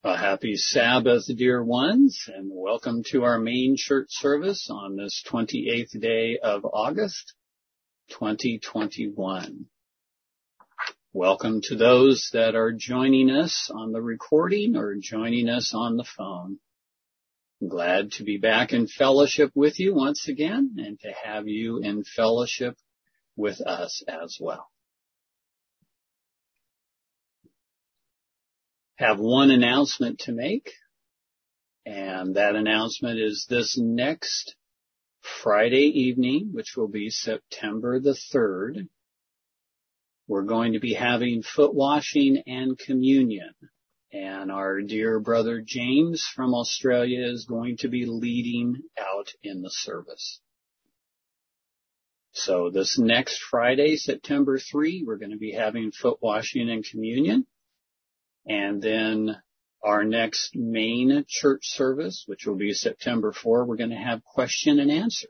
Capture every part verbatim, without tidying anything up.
A happy Sabbath, dear ones, and welcome to our main church service on this twenty-eighth day of August, twenty twenty-one. Welcome to those that are joining us on the recording or joining us on the phone. I'm glad to be back in fellowship with you once again and to have you in fellowship with us as well. Have one announcement to make, and that announcement is this next Friday evening, which will be September the third, we're going to be having foot washing and communion, and our dear brother James from Australia is going to be leading out in the service. So this next Friday, September third, we're going to be having foot washing and communion. And then our next main church service, which will be September fourth, we're going to have question and answer.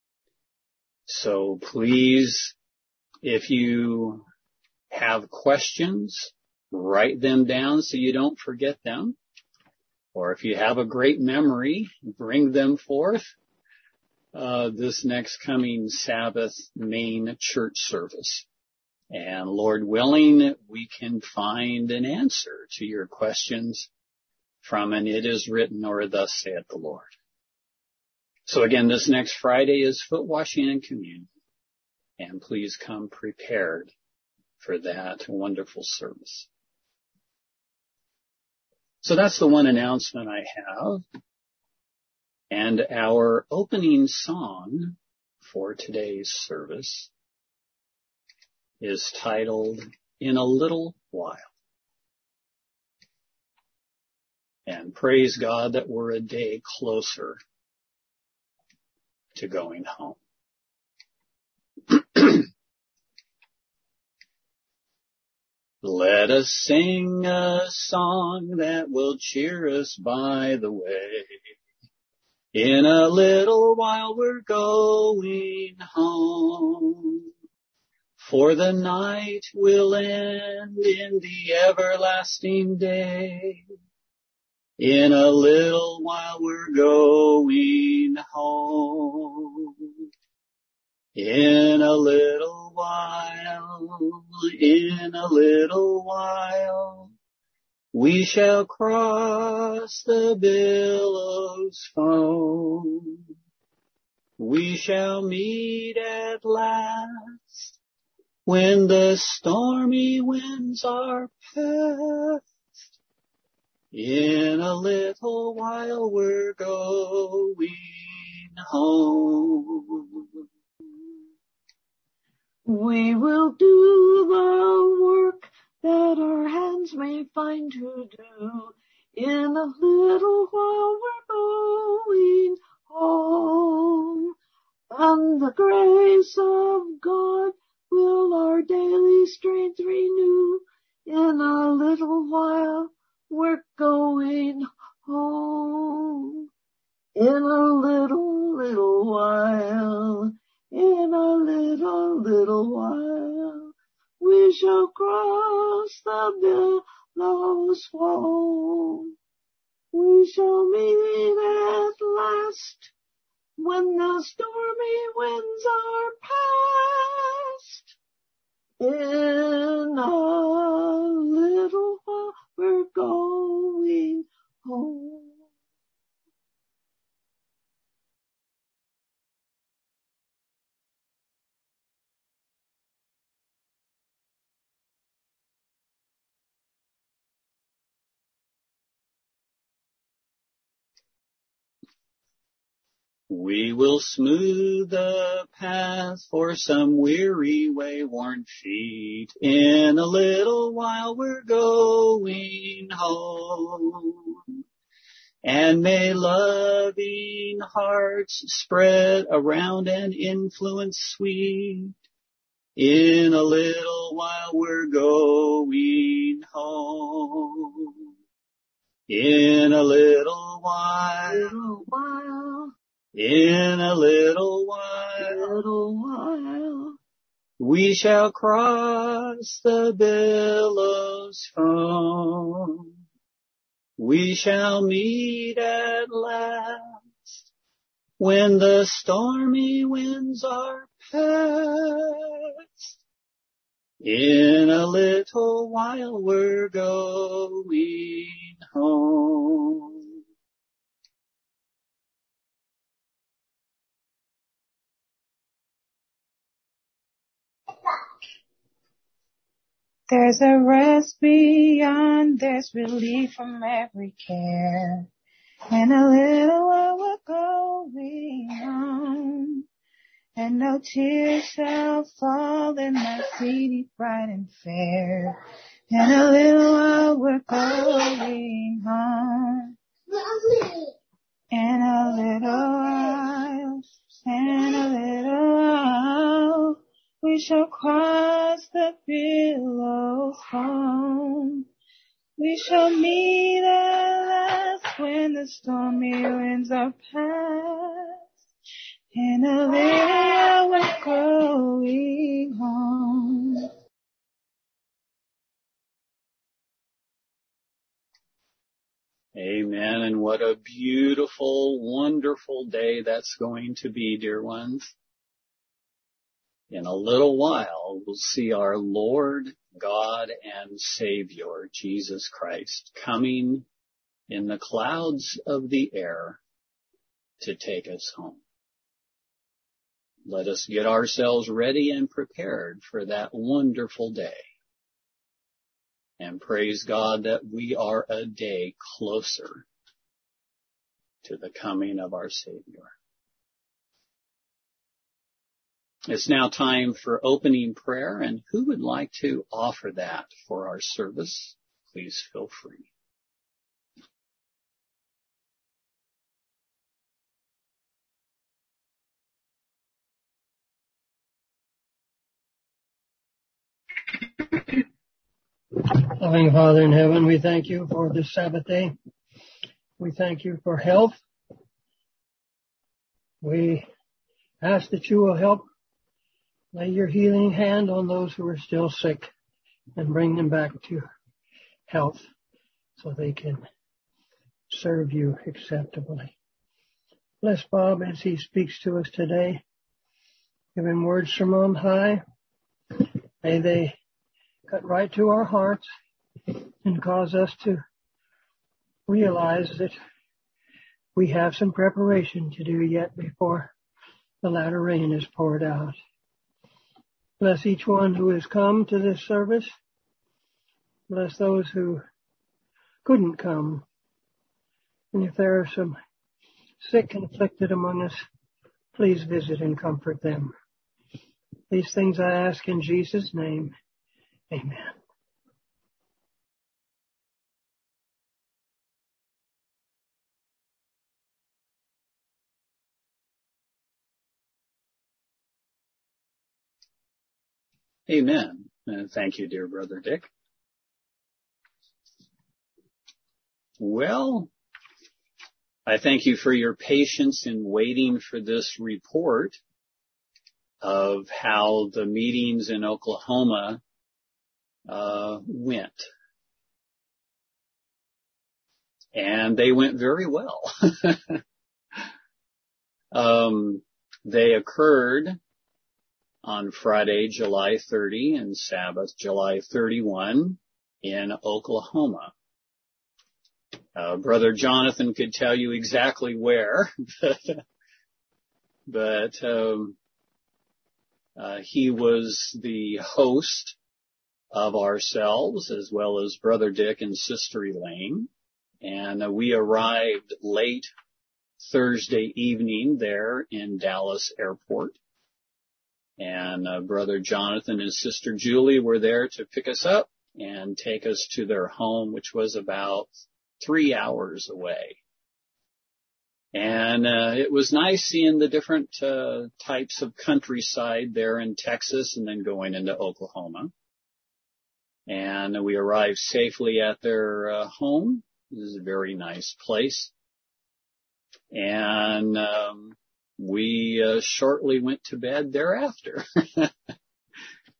So please, if you have questions, write them down so you don't forget them. Or if you have a great memory, bring them forth uh, this next coming Sabbath main church service. And Lord willing, we can find an answer to your questions from an It Is Written or Thus Saith the Lord. So again, this next Friday is foot washing and communion. And please come prepared for that wonderful service. So that's the one announcement I have. And our opening song for today's service is titled, In a Little While. And praise God that we're a day closer to going home. Let us sing a song that will cheer us by the way. In a little while we're going home. For the night will end in the everlasting day. In a little while we're going home. In a little while, in a little while, we shall cross the billows foam. We shall meet at last when the stormy winds are past. In a little while we're going home. We will do the work that our hands may find to do. In a little while we're going home. And the grace of God will our daily strength renew. In a little while we're going home. In a little, little while, in a little, little while, we shall cross the billows foam. We shall meet at last when the stormy winds are past. In a little while we're going home. We will smooth the path for some weary, way-worn feet. In a little while we're going home. And may loving hearts spread around an influence sweet. In a little while we're going home. In a little while, Little while, in a little while, little while, we shall cross the billows foam. we shall meet at last when the stormy winds are past. In a little while we're going home. There's a rest beyond, there's relief from every care. In a little while we're going home, and no tears shall fall in my city bright and fair. In a little while we're going home. In a little while, in a little while, we shall cross the billows home. We shall meet at last when the stormy winds are past. In a little we're going home. Amen. And what a beautiful, wonderful day that's going to be, dear ones. In a little while, we'll see our Lord, God, and Savior, Jesus Christ, coming in the clouds of the air to take us home. Let us get ourselves ready and prepared for that wonderful day. And praise God that we are a day closer to the coming of our Savior. It's now time for opening prayer, and who would like to offer that for our service? Please feel free. Loving Father in heaven, we thank you for this Sabbath day. We thank you for health. We ask that you will help lay your healing hand on those who are still sick and bring them back to health so they can serve you acceptably. Bless Bob as he speaks to us today. Give him words from on high. May they cut right to our hearts and cause us to realize that we have some preparation to do yet before the latter rain is poured out. Bless each one who has come to this service. Bless those who couldn't come. And if there are some sick and afflicted among us, please visit and comfort them. These things I ask in Jesus' name. Amen. Amen. And thank you, dear Brother Dick. Well, I thank you for your patience in waiting for this report of how the meetings in Oklahoma uh, went. And they went very well. um, they occurred on Friday, July thirtieth, and Sabbath, July thirty-first, in Oklahoma. Uh, Brother Jonathan could tell you exactly where, but um, uh, he was the host of ourselves, as well as Brother Dick and Sister Elaine, and uh, we arrived late Thursday evening there in Dallas Airport. And uh, Brother Jonathan and Sister Julie were there to pick us up and take us to their home, which was about three hours away. And uh, it was nice seeing the different uh, types of countryside there in Texas and then going into Oklahoma. And we arrived safely at their uh, home. This is a very nice place. And um we uh, shortly went to bed thereafter.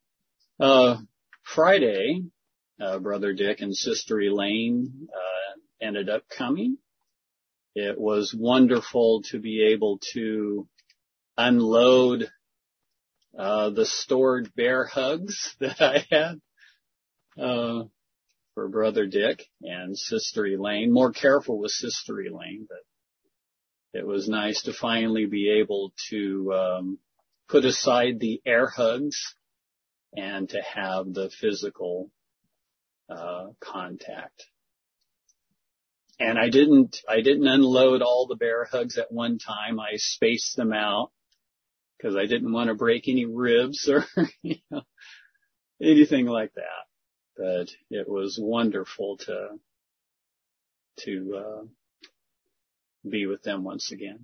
uh, Friday, uh, Brother Dick and Sister Elaine uh, ended up coming. It was wonderful to be able to unload uh, the stored bear hugs that I had uh, for Brother Dick and Sister Elaine. More careful with Sister Elaine, but it was nice to finally be able to um, put aside the air hugs and to have the physical uh, contact. And I didn't, I didn't unload all the bear hugs at one time. I spaced them out because I didn't want to break any ribs or, you know, anything like that. But it was wonderful to, to, uh, be with them once again.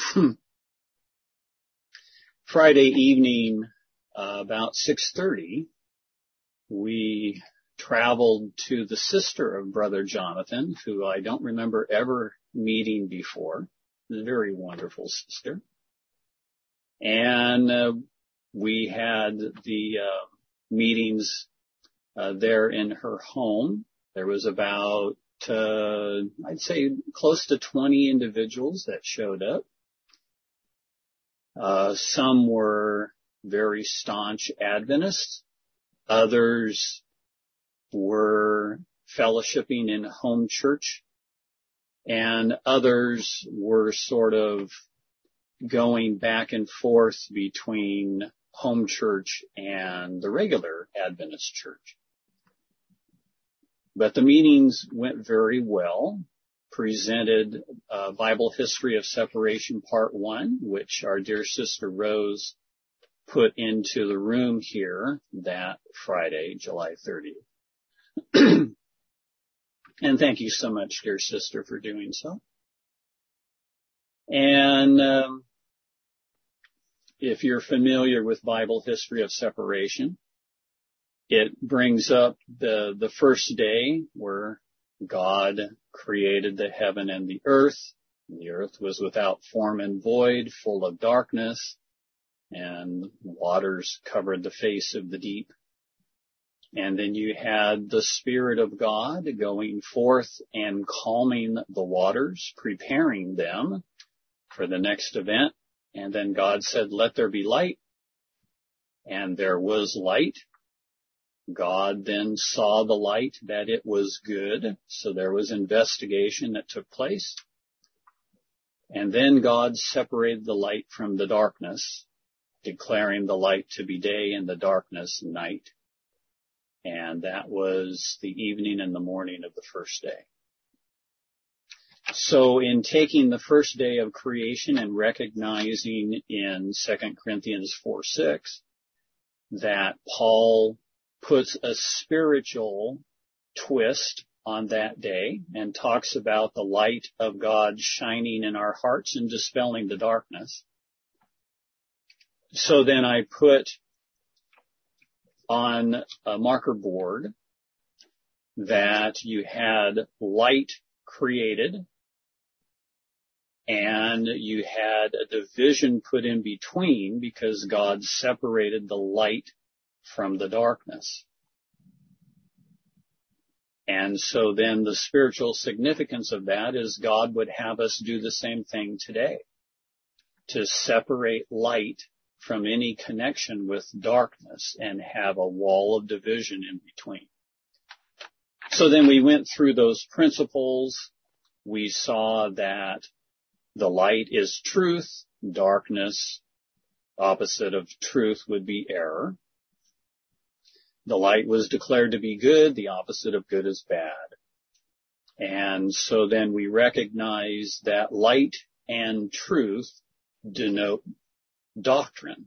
Friday evening, uh, about six thirty, we traveled to the sister of Brother Jonathan, who I don't remember ever meeting before. A very wonderful sister. And uh, we had the uh, meetings uh, there in her home. There was about, uh, I'd say, close to twenty individuals that showed up. Uh, some were very staunch Adventists. Others were fellowshipping in home church, and others were sort of going back and forth between home church and the regular Adventist church. But the meetings went very well, presented uh, Bible History of Separation Part one, which our dear Sister Rose put into the room here that Friday, July thirtieth. And thank you so much, dear sister, for doing so. And um, if you're familiar with Bible History of Separation, it brings up the the first day where God created the heaven and the earth. The earth was without form and void, full of darkness, and waters covered the face of the deep. And then you had the Spirit of God going forth and calming the waters, preparing them for the next event. And then God said, "Let there be light." And there was light. God then saw the light, that it was good. So there was investigation that took place. And then God separated the light from the darkness, declaring the light to be day and the darkness night. And that was the evening and the morning of the first day. So in taking the first day of creation and recognizing in Second Corinthians four six that Paul puts a spiritual twist on that day and talks about the light of God shining in our hearts and dispelling the darkness. So then I put on a marker board that you had light created and you had a division put in between because God separated the light from the darkness. And so then the spiritual significance of that is God would have us do the same thing today, to separate light from any connection with darkness and have a wall of division in between. So then we went through those principles. We saw that the light is truth, darkness, opposite of truth would be error. The light was declared to be good, the opposite of good is bad. And so then we recognize that light and truth denote doctrine.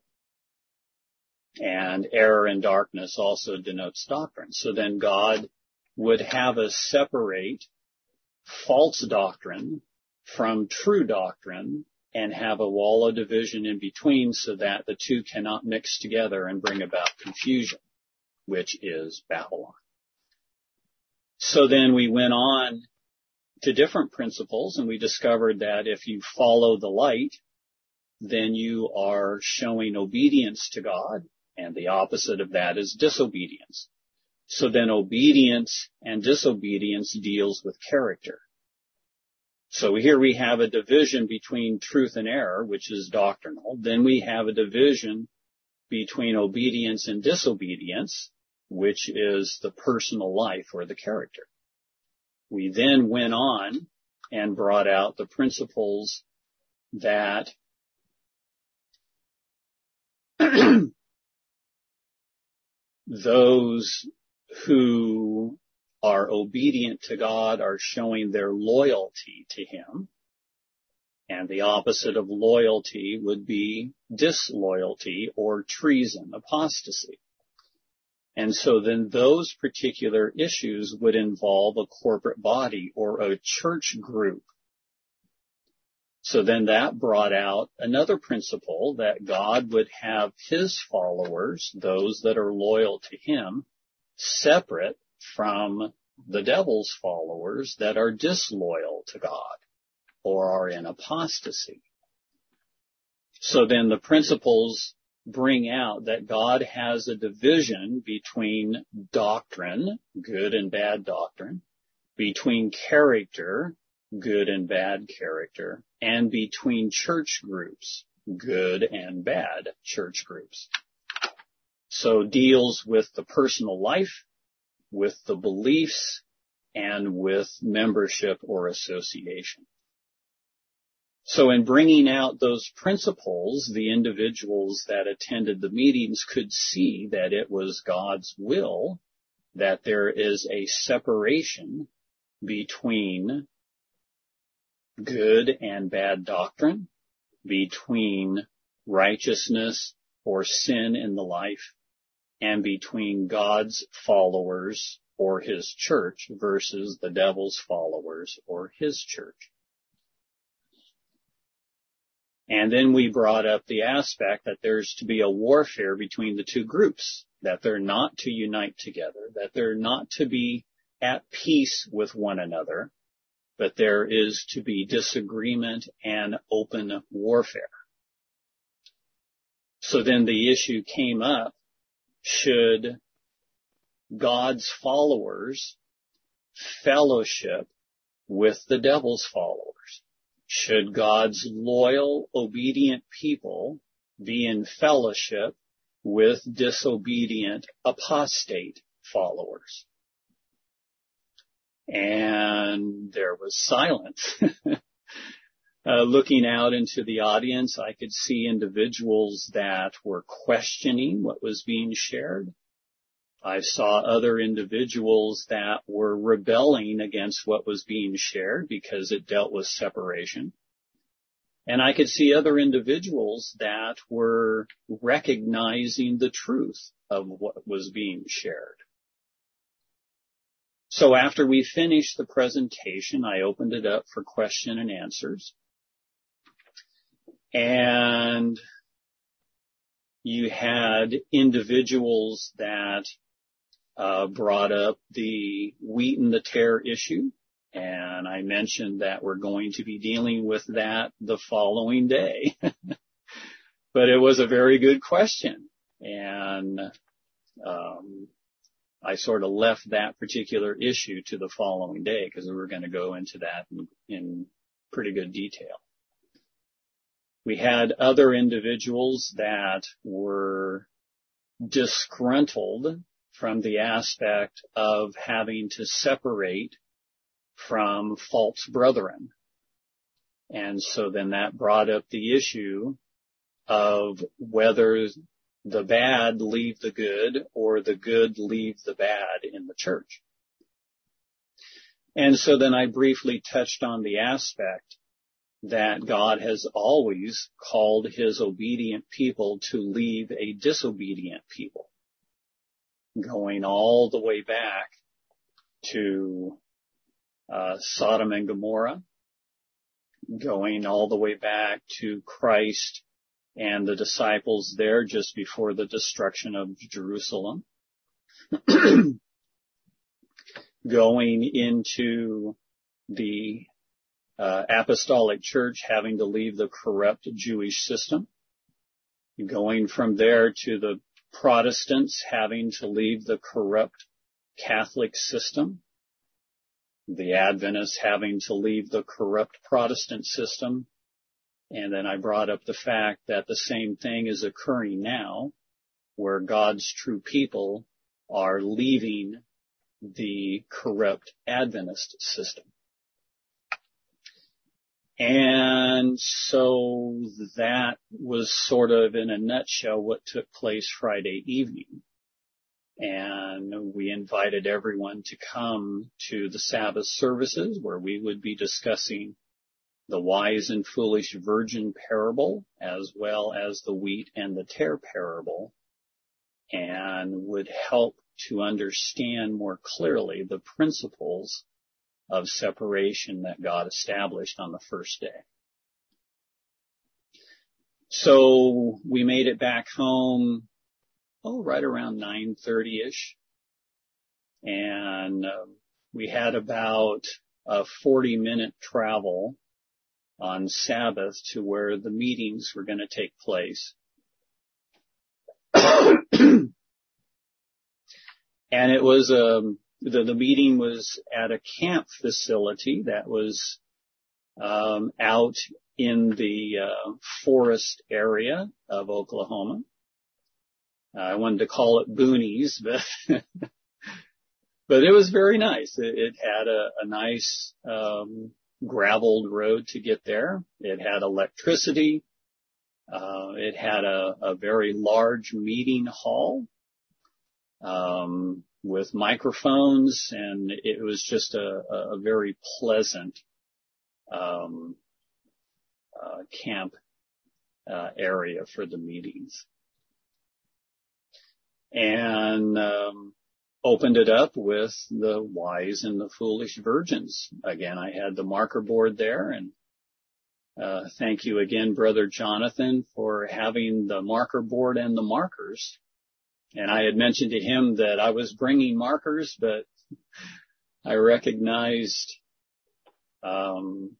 And error and darkness also denotes doctrine. So then God would have us separate false doctrine from true doctrine and have a wall of division in between so that the two cannot mix together and bring about confusion, which is Babylon. So then we went on to different principles and we discovered that if you follow the light, then you are showing obedience to God, and the opposite of that is disobedience. So then obedience and disobedience deals with character. So here we have a division between truth and error, which is doctrinal. Then we have a division between obedience and disobedience, which is the personal life or the character. We then went on and brought out the principles that those who are obedient to God are showing their loyalty to Him. And the opposite of loyalty would be disloyalty or treason, apostasy. And so then those particular issues would involve a corporate body or a church group. So then that brought out another principle that God would have His followers, those that are loyal to Him, separate from the devil's followers that are disloyal to God or are in apostasy. So then the principles bring out that God has a division between doctrine, good and bad doctrine, between character, good and bad character, and between church groups, good and bad church groups. So deals with the personal life, with the beliefs, and with membership or association. So in bringing out those principles, the individuals that attended the meetings could see that it was God's will that there is a separation between good and bad doctrine, between righteousness or sin in the life, and between God's followers or His church versus the devil's followers or his church. And then we brought up the aspect that there's to be a warfare between the two groups, that they're not to unite together, that they're not to be at peace with one another, but there is to be disagreement and open warfare. So then the issue came up, should God's followers fellowship with the devil's followers? Should God's loyal, obedient people be in fellowship with disobedient, apostate followers? And there was silence. Uh, looking out into the audience, I could see individuals that were questioning what was being shared. I saw other individuals that were rebelling against what was being shared because it dealt with separation. And I could see other individuals that were recognizing the truth of what was being shared. So after we finished the presentation, I opened it up for question and answers. And you had individuals that uh, brought up the wheat and the tare issue. And I mentioned that we're going to be dealing with that the following day. But it was a very good question. And um, I sort of left that particular issue to the following day because we were going to go into that in, in pretty good detail. We had other individuals that were disgruntled from the aspect of having to separate from false brethren. And so then that brought up the issue of whether the bad leave the good or the good leave the bad in the church. And so then I briefly touched on the aspect that God has always called His obedient people to leave a disobedient people, going all the way back to uh, Sodom and Gomorrah, going all the way back to Christ and the disciples there just before the destruction of Jerusalem, going into the Uh, apostolic church having to leave the corrupt Jewish system, going from there to the Protestants having to leave the corrupt Catholic system, the Adventists having to leave the corrupt Protestant system. And then I brought up the fact that the same thing is occurring now, where God's true people are leaving the corrupt Adventist system. And so that was sort of in a nutshell what took place Friday evening. And we invited everyone to come to the Sabbath services where we would be discussing the wise and foolish virgin parable as well as the wheat and the tare parable, and would help to understand more clearly the principles of separation that God established on the first day. So we made it back home, oh, right around nine thirty-ish. And uh, we had about a forty minute travel on Sabbath to where the meetings were going to take place. And it was, um, the, the meeting was at a camp facility that was, um, out in the, uh, forest area of Oklahoma. I wanted to call it boonies, but, but it was very nice. It, it had a, a nice, um, graveled road to get there. It had electricity. Uh, it had a, a very large meeting hall, um, with microphones, and it was just a, a very pleasant, um, uh, camp, uh, area for the meetings. And, um, opened it up with the wise and the foolish virgins. Again, I had the marker board there, and uh, thank you again, Brother Jonathan, for having the marker board and the markers. And I had mentioned to him that I was bringing markers, but I recognized um,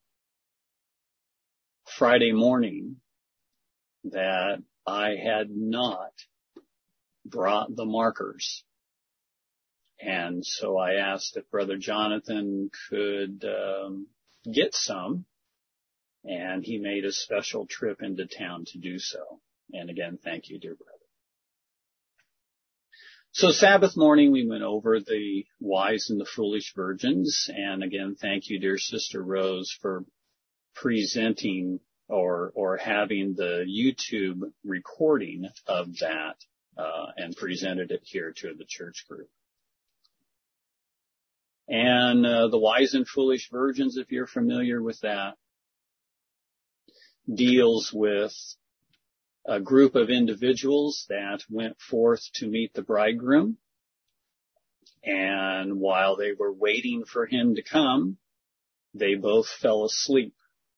Friday morning that I had not brought the markers. And so I asked if Brother Jonathan could um, get some, and he made a special trip into town to do so. And again, thank you, dear brother. So Sabbath morning, we went over the wise and the foolish virgins. And again, thank you, dear Sister Rose, for presenting or or having the YouTube recording of that uh, and presented it here to the church group. And uh, the wise and foolish virgins, if you're familiar with that, deals with a group of individuals that went forth to meet the bridegroom. And while they were waiting for him to come, they both fell asleep.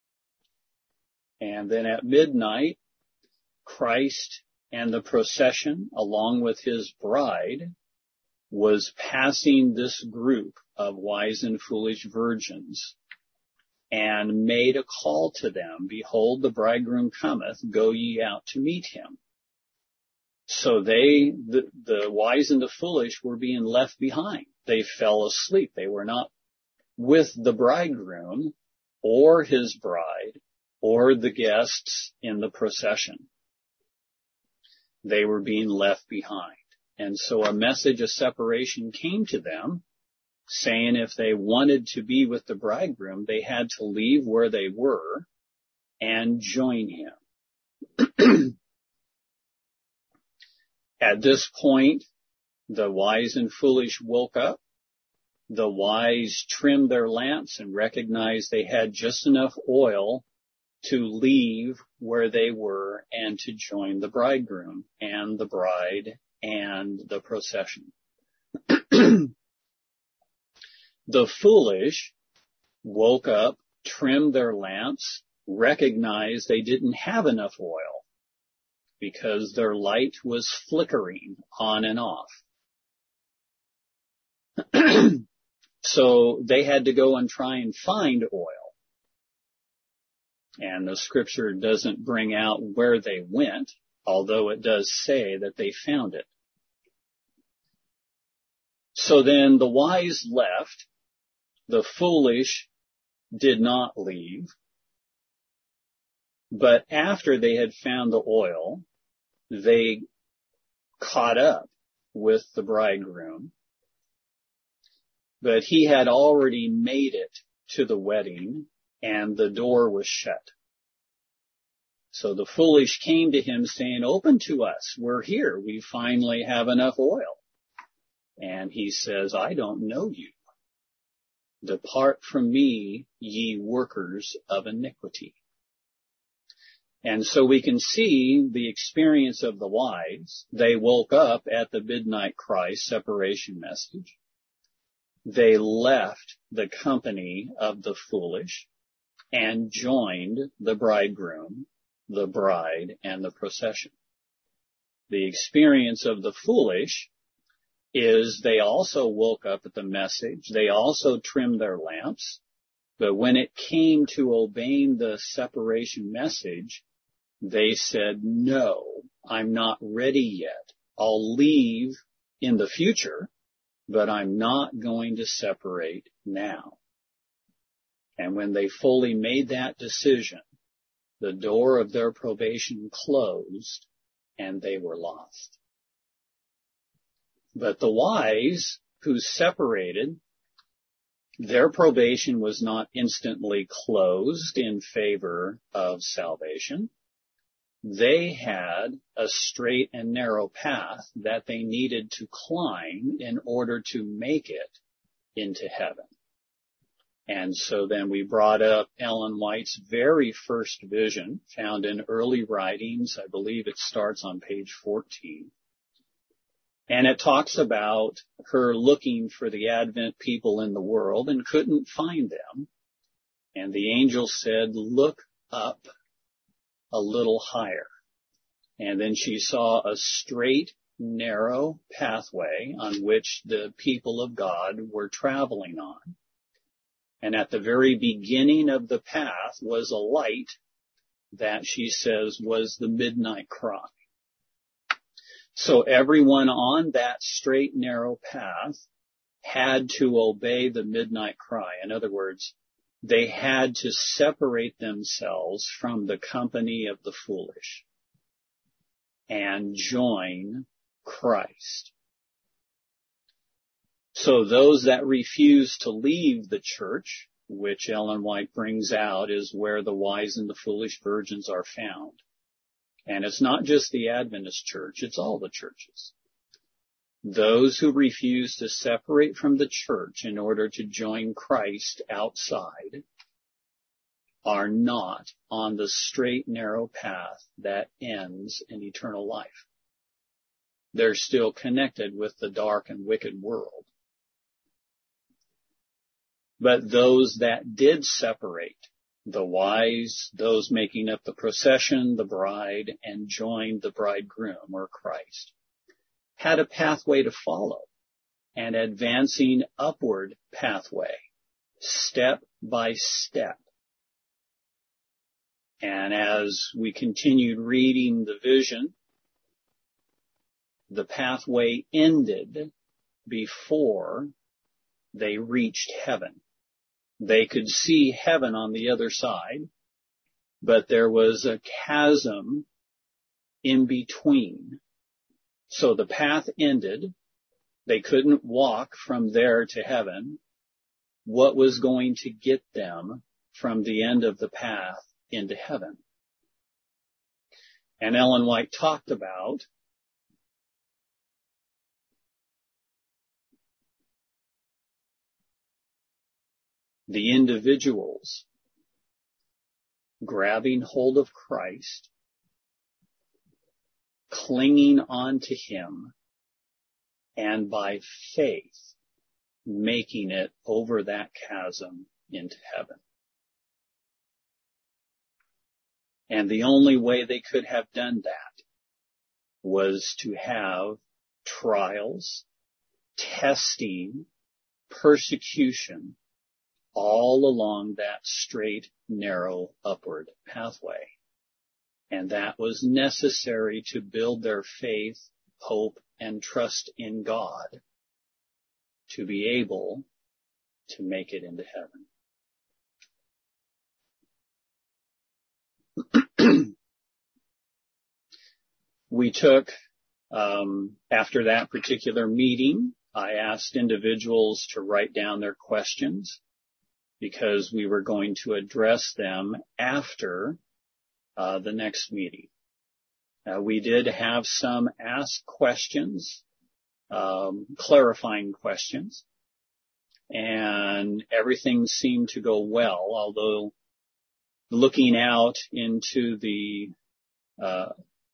And then at midnight, Christ and the procession, along with his bride, was passing this group of wise and foolish virgins, and made a call to them, behold, the bridegroom cometh, go ye out to meet him. So they, the, the wise and the foolish, were being left behind. They fell asleep. They were not with the bridegroom or his bride or the guests in the procession. They were being left behind. And so a message of separation came to them, saying if they wanted to be with the bridegroom, they had to leave where they were and join him. At this point, the wise and foolish woke up. The wise trimmed their lamps and recognized they had just enough oil to leave where they were and to join the bridegroom and the bride and the procession. The foolish woke up, trimmed their lamps, recognized they didn't have enough oil because their light was flickering on and off. So they had to go and try and find oil. And the scripture doesn't bring out where they went, although it does say that they found it. So then the wise left, the foolish did not leave. But after they had found the oil, they caught up with the bridegroom. But he had already made it to the wedding, and the door was shut. So the foolish came to him saying, "Open to us. We're here. We finally have enough oil." And he says, "I don't know you. Depart from me, ye workers of iniquity." And so we can see the experience of the wise. They woke up at the midnight cry separation message. They left the company of the foolish and joined the bridegroom, the bride, and the procession. The experience of the foolish is they also woke up at the message. They also trimmed their lamps. But when it came to obeying the separation message, they said, "No, I'm not ready yet. I'll leave in the future, but I'm not going to separate now." And when they fully made that decision, the door of their probation closed and they were lost. But the wise who separated, their probation was not instantly closed in favor of salvation. They had a straight and narrow path that they needed to climb in order to make it into heaven. And so then we brought up Ellen White's very first vision found in early writings. I believe it starts on page fourteen. And it talks about her looking for the Advent people in the world and couldn't find them. And the angel said, "Look up a little higher." And then she saw a straight, narrow pathway on which the people of God were traveling on. And at the very beginning of the path was a light that she says was the midnight cry. So everyone on that straight, narrow path had to obey the midnight cry. In other words, they had to separate themselves from the company of the foolish and join Christ. So those that refuse to leave the church, which Ellen White brings out, is where the wise and the foolish virgins are found. And it's not just the Adventist church, it's all the churches. Those who refuse to separate from the church in order to join Christ outside are not on the straight, narrow path that ends in eternal life. They're still connected with the dark and wicked world. But those that did separate, the wise, those making up the procession, the bride, and joined the bridegroom or Christ, had a pathway to follow, an advancing upward pathway, step by step. And as we continued reading the vision, the pathway ended before they reached heaven. They could see heaven on the other side, but there was a chasm in between. So the path ended. They couldn't walk from there to heaven. What was going to get them from the end of the path into heaven? And Ellen White talked about the individuals grabbing hold of Christ, clinging on to Him, and by faith making it over that chasm into heaven. And the only way they could have done that was to have trials, testing, persecution, all along that straight, narrow, upward pathway. And that was necessary to build their faith, hope, and trust in God to be able to make it into heaven. We took, um, after that particular meeting, I asked individuals to write down their questions because we were going to address them after uh, the next meeting. Uh, we did have some ask questions, um, clarifying questions, and everything seemed to go well, although looking out into the uh,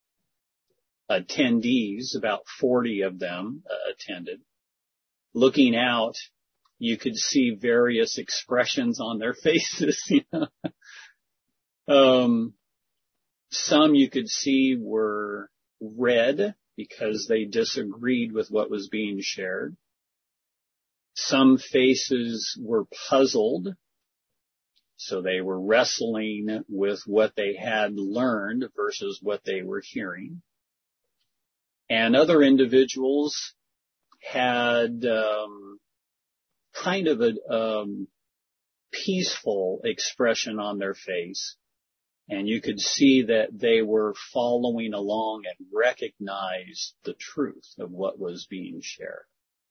attendees, about forty of them uh, attended. Looking out, you could see various expressions on their faces. You know? um, some you could see were red because they disagreed with what was being shared. Some faces were puzzled, so they were wrestling with what they had learned versus what they were hearing. And other individuals had um, kind of a um, peaceful expression on their face, and you could see that they were following along and recognized the truth of what was being shared.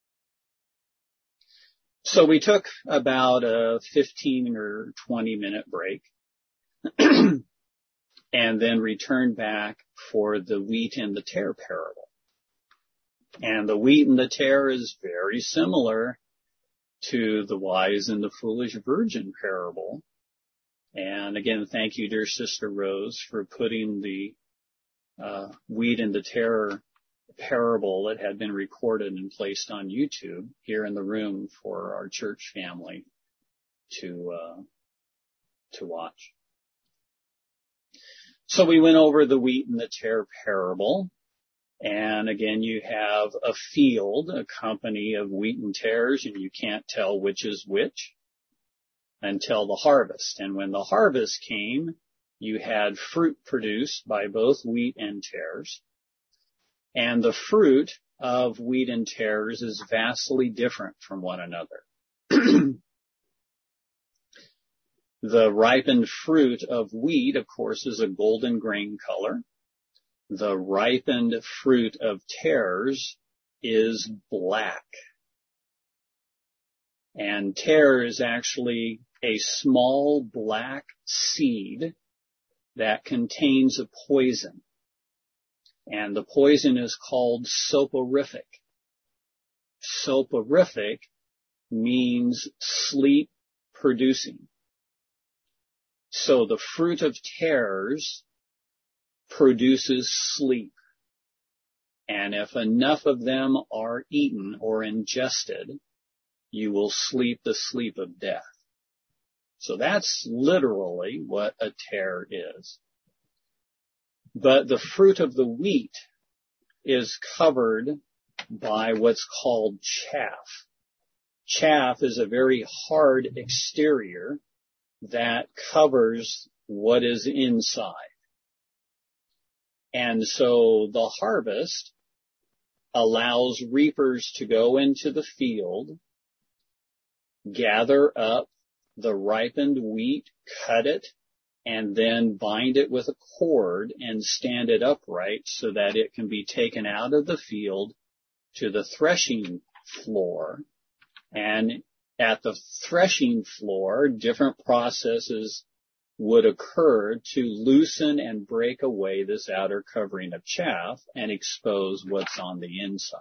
So we took about a fifteen or twenty minute break and then returned back for the wheat and the tare parable. And the wheat and the tare is very similar to the wise and the foolish virgin parable. And again, thank you, dear Sister Rose, for putting the uh, wheat and the tare parable that had been recorded and placed on YouTube here in the room for our church family to uh, to watch. So we went over the wheat and the tare parable. And again, you have a field, a company of wheat and tares, and you can't tell which is which until the harvest. And when the harvest came, you had fruit produced by both wheat and tares. And the fruit of wheat and tares is vastly different from one another. The ripened fruit of wheat, of course, is a golden grain color. The ripened fruit of tares is black. And tare is actually a small black seed that contains a poison. And the poison is called soporific. Soporific means sleep producing. So the fruit of tares produces sleep. And if enough of them are eaten or ingested, you will sleep the sleep of death. So that's literally what a tare is. But the fruit of the wheat is covered by what's called chaff. Chaff is a very hard exterior that covers what is inside. And so the harvest allows reapers to go into the field, gather up the ripened wheat, cut it, and then bind it with a cord and stand it upright so that it can be taken out of the field to the threshing floor. And at the threshing floor, different processes would occur to loosen and break away this outer covering of chaff and expose what's on the inside.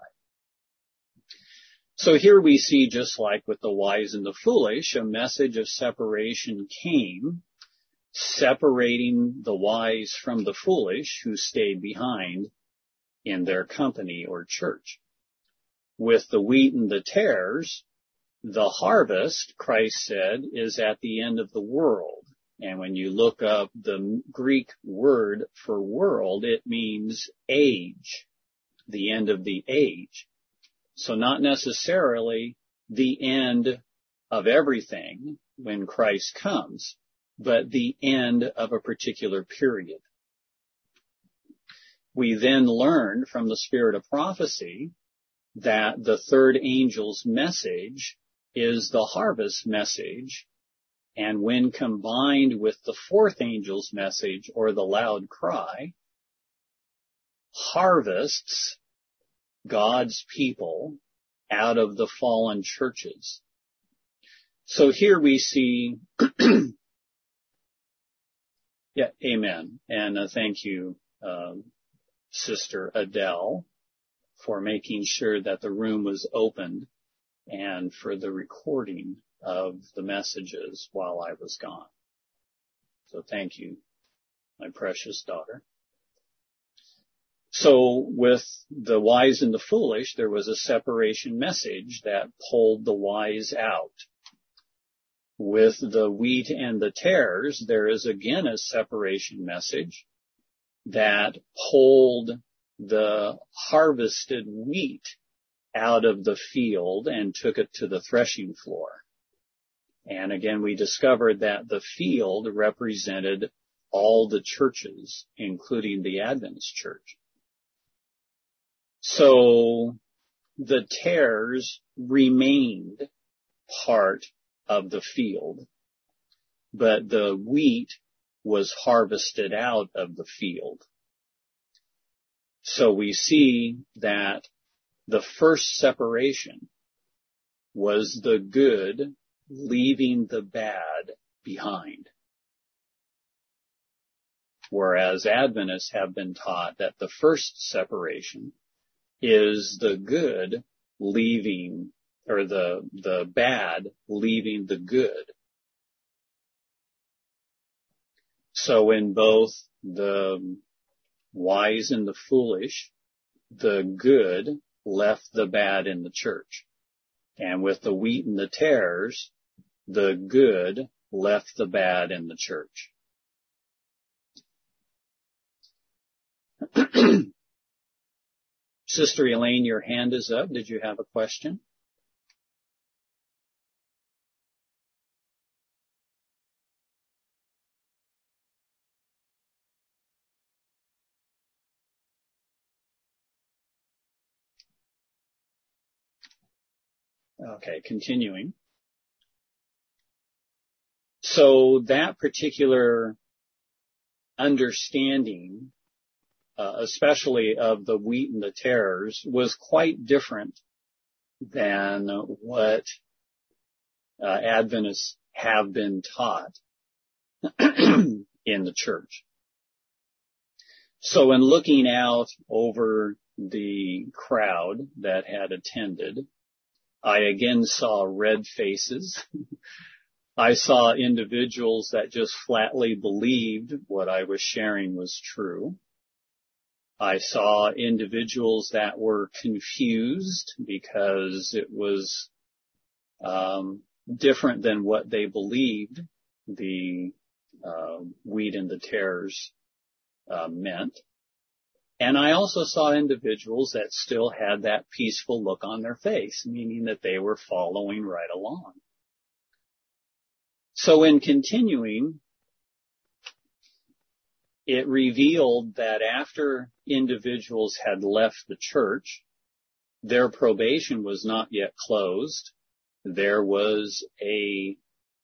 So here we see, just like with the wise and the foolish, a message of separation came, separating the wise from the foolish who stayed behind in their company or church. With the wheat and the tares, the harvest, Christ said, is at the end of the world. And when you look up the Greek word for world, it means age, the end of the age. So not necessarily the end of everything when Christ comes, but the end of a particular period. We then learned from the spirit of prophecy that the third angel's message is the harvest message, and when combined with the fourth angel's message, or the loud cry, harvests God's people out of the fallen churches. So here we see, yeah, amen. And uh, thank you, um, Sister Adele, for making sure that the room was opened and for the recording of the messages while I was gone. So thank you, my precious daughter. So with the wise and the foolish, there was a separation message that pulled the wise out. With the wheat and the tares, there is again a separation message that pulled the harvested wheat out of the field and took it to the threshing floor. And again, we discovered that the field represented all the churches, including the Adventist church. So the tares remained part of the field, but the wheat was harvested out of the field. So we see that the first separation was the good leaving the bad behind. Whereas Adventists have been taught that the first separation is the good leaving, or the, the bad leaving the good. So in both the wise and the foolish, the good left the bad in the church. And with the wheat and the tares, the good left the bad in the church. Sister Elaine, your hand is up. Did you have a question? Okay, continuing. So that particular understanding, uh, especially of the wheat and the tares, was quite different than what uh, Adventists have been taught in the church. So in looking out over the crowd that had attended, I again saw red faces. I saw individuals that just flatly believed what I was sharing was true. I saw individuals that were confused because it was um, different than what they believed the uh, wheat and the tares uh, meant. And I also saw individuals that still had that peaceful look on their face, meaning that they were following right along. So in continuing, it revealed that after individuals had left the church, their probation was not yet closed. There was a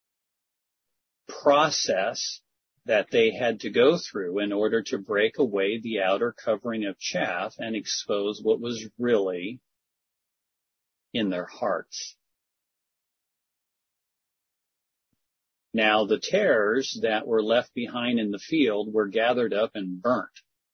process that they had to go through in order to break away the outer covering of chaff and expose what was really in their hearts. Now, the tares that were left behind in the field were gathered up and burnt.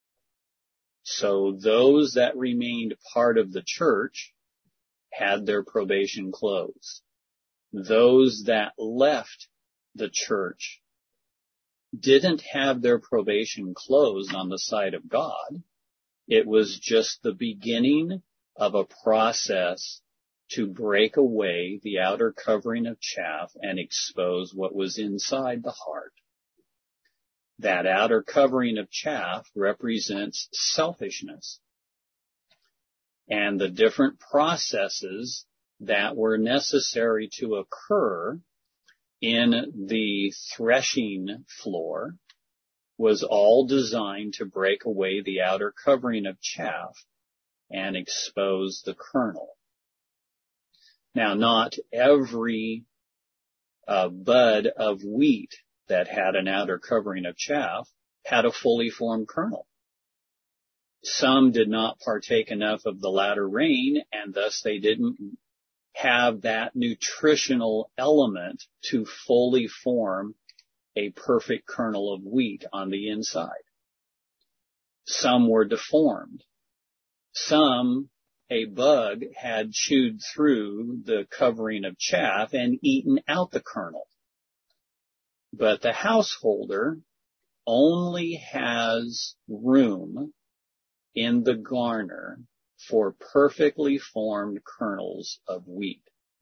So those that remained part of the church had their probation closed. Those that left the church didn't have their probation closed on the side of God. It was just the beginning of a process to break away the outer covering of chaff and expose what was inside the heart. That outer covering of chaff represents selfishness and the different processes that were necessary to occur in the threshing floor was all designed to break away the outer covering of chaff and expose the kernel. Now, not every uh, bud of wheat that had an outer covering of chaff had a fully formed kernel. Some did not partake enough of the latter rain, and thus they didn't have that nutritional element to fully form a perfect kernel of wheat on the inside. Some were deformed. Some, a bug had chewed through the covering of chaff and eaten out the kernel. But the householder only has room in the garner for perfectly formed kernels of wheat.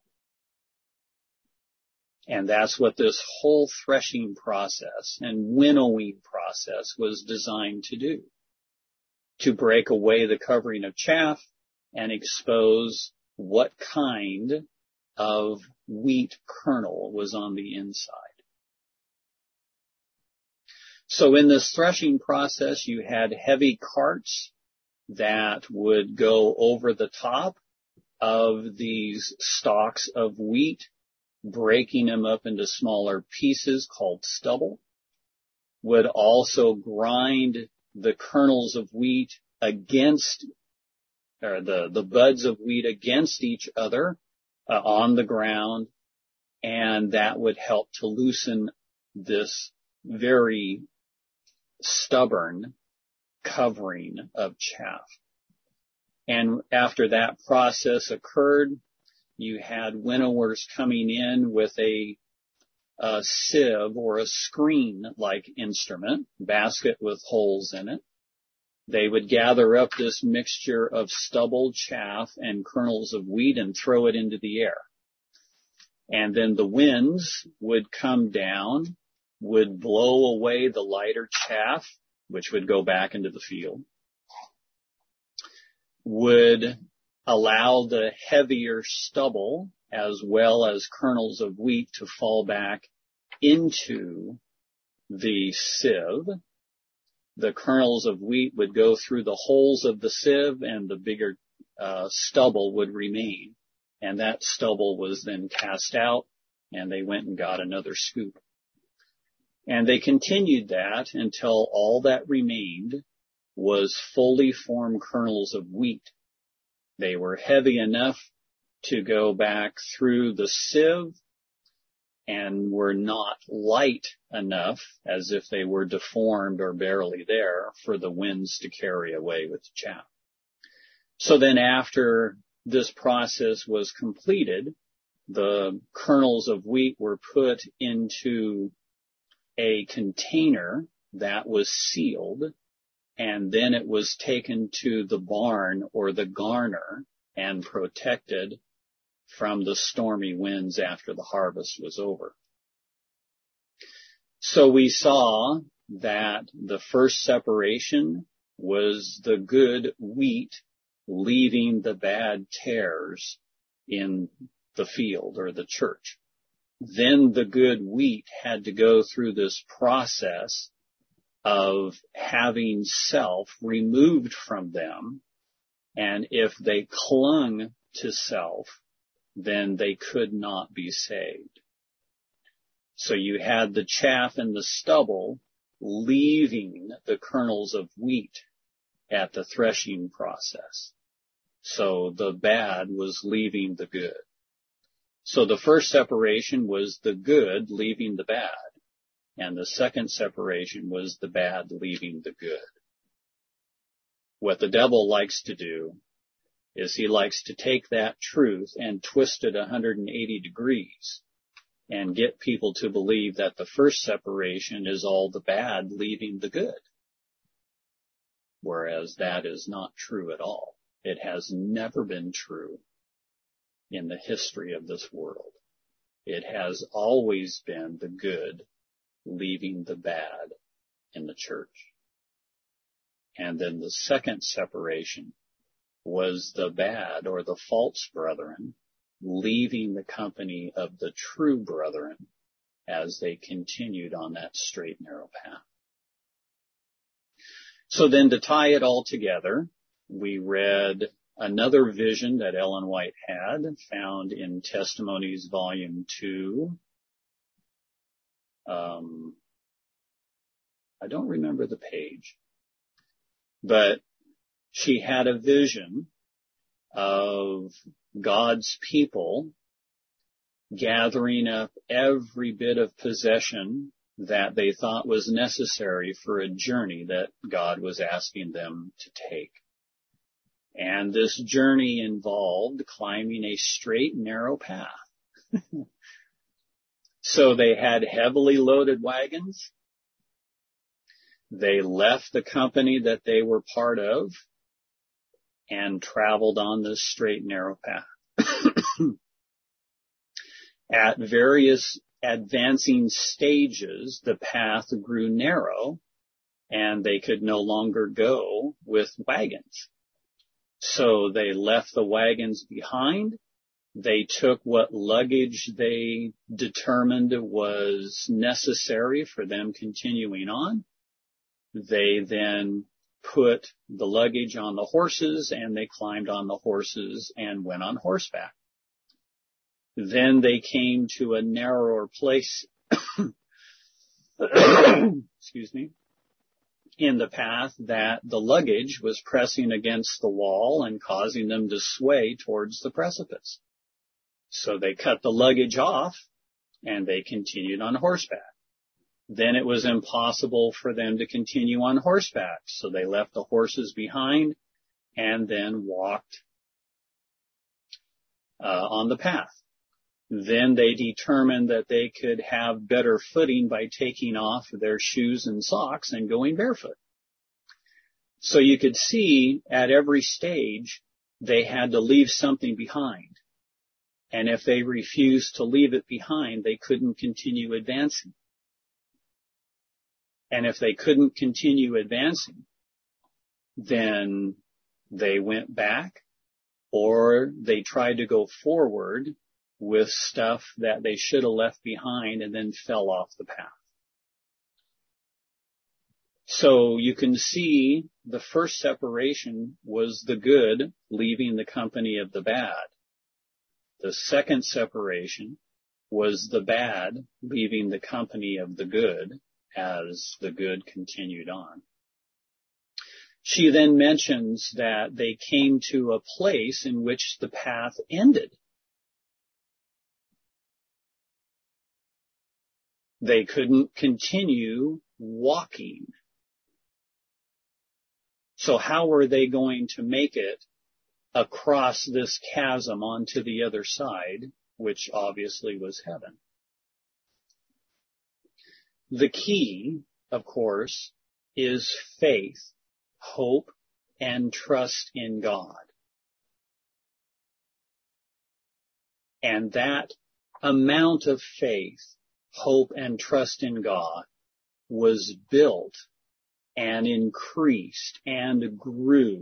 And that's what this whole threshing process and winnowing process was designed to do, to break away the covering of chaff and expose what kind of wheat kernel was on the inside. So in this threshing process, you had heavy carts that would go over the top of these stalks of wheat, breaking them up into smaller pieces called stubble, would also grind the kernels of wheat against, or the, the buds of wheat against each other uh, on the ground, and that would help to loosen this very stubborn covering of chaff. And after that process occurred, you had winnowers coming in with a, a sieve or a screen-like instrument, basket with holes in it. They would gather up this mixture of stubble, chaff, and kernels of wheat and throw it into the air. And then the winds would come down, would blow away the lighter chaff, which would go back into the field, would allow the heavier stubble as well as kernels of wheat to fall back into the sieve. The kernels of wheat would go through the holes of the sieve, and the bigger uh, stubble would remain. And that stubble was then cast out, and they went and got another scoop. And they continued that until all that remained was fully formed kernels of wheat. They were heavy enough to go back through the sieve and were not light enough, as if they were deformed or barely there, for the winds to carry away with the chaff. So then after this process was completed, the kernels of wheat were put into a container that was sealed, and then it was taken to the barn or the garner and protected from the stormy winds after the harvest was over. So we saw that the first separation was the good wheat leaving the bad tares in the field or the church. Then the good wheat had to go through this process of having self removed from them. And if they clung to self, then they could not be saved. So you had the chaff and the stubble leaving the kernels of wheat at the threshing process. So the bad was leaving the good. So the first separation was the good leaving the bad, and the second separation was the bad leaving the good. What the devil likes to do is he likes to take that truth and twist it one hundred eighty degrees and get people to believe that the first separation is all the bad leaving the good, whereas that is not true at all. It has never been true in the history of this world. It has always been the good leaving the bad in the church. And then the second separation was the bad or the false brethren leaving the company of the true brethren as they continued on that straight and narrow path. So then to tie it all together, we read another vision that Ellen White had, found in Testimonies Volume two. Um, I don't remember the page, but she had a vision of God's people gathering up every bit of possession that they thought was necessary for a journey that God was asking them to take. And this journey involved climbing a straight, narrow path. So they had heavily loaded wagons. They left the company that they were part of and traveled on this straight, narrow path. At various advancing stages, the path grew narrow and they could no longer go with wagons. So they left the wagons behind. They took what luggage they determined was necessary for them continuing on. They then put the luggage on the horses and they climbed on the horses and went on horseback. Then they came to a narrower place, excuse me, in the path that the luggage was pressing against the wall and causing them to sway towards the precipice. So they cut the luggage off and they continued on horseback. Then it was impossible for them to continue on horseback. So they left the horses behind and then walked uh, on the path. Then they determined that they could have better footing by taking off their shoes and socks and going barefoot. So you could see at every stage they had to leave something behind. And if they refused to leave it behind, they couldn't continue advancing. And if they couldn't continue advancing, then they went back or they tried to go forward with stuff that they should have left behind and then fell off the path. So you can see the first separation was the good leaving the company of the bad. The second separation was the bad leaving the company of the good as the good continued on. She then mentions that they came to a place in which the path ended. They couldn't continue walking. So how were they going to make it across this chasm onto the other side, which obviously was heaven? The key, of course, is faith, hope, and trust in God. And that amount of faith, hope, and trust in God was built and increased and grew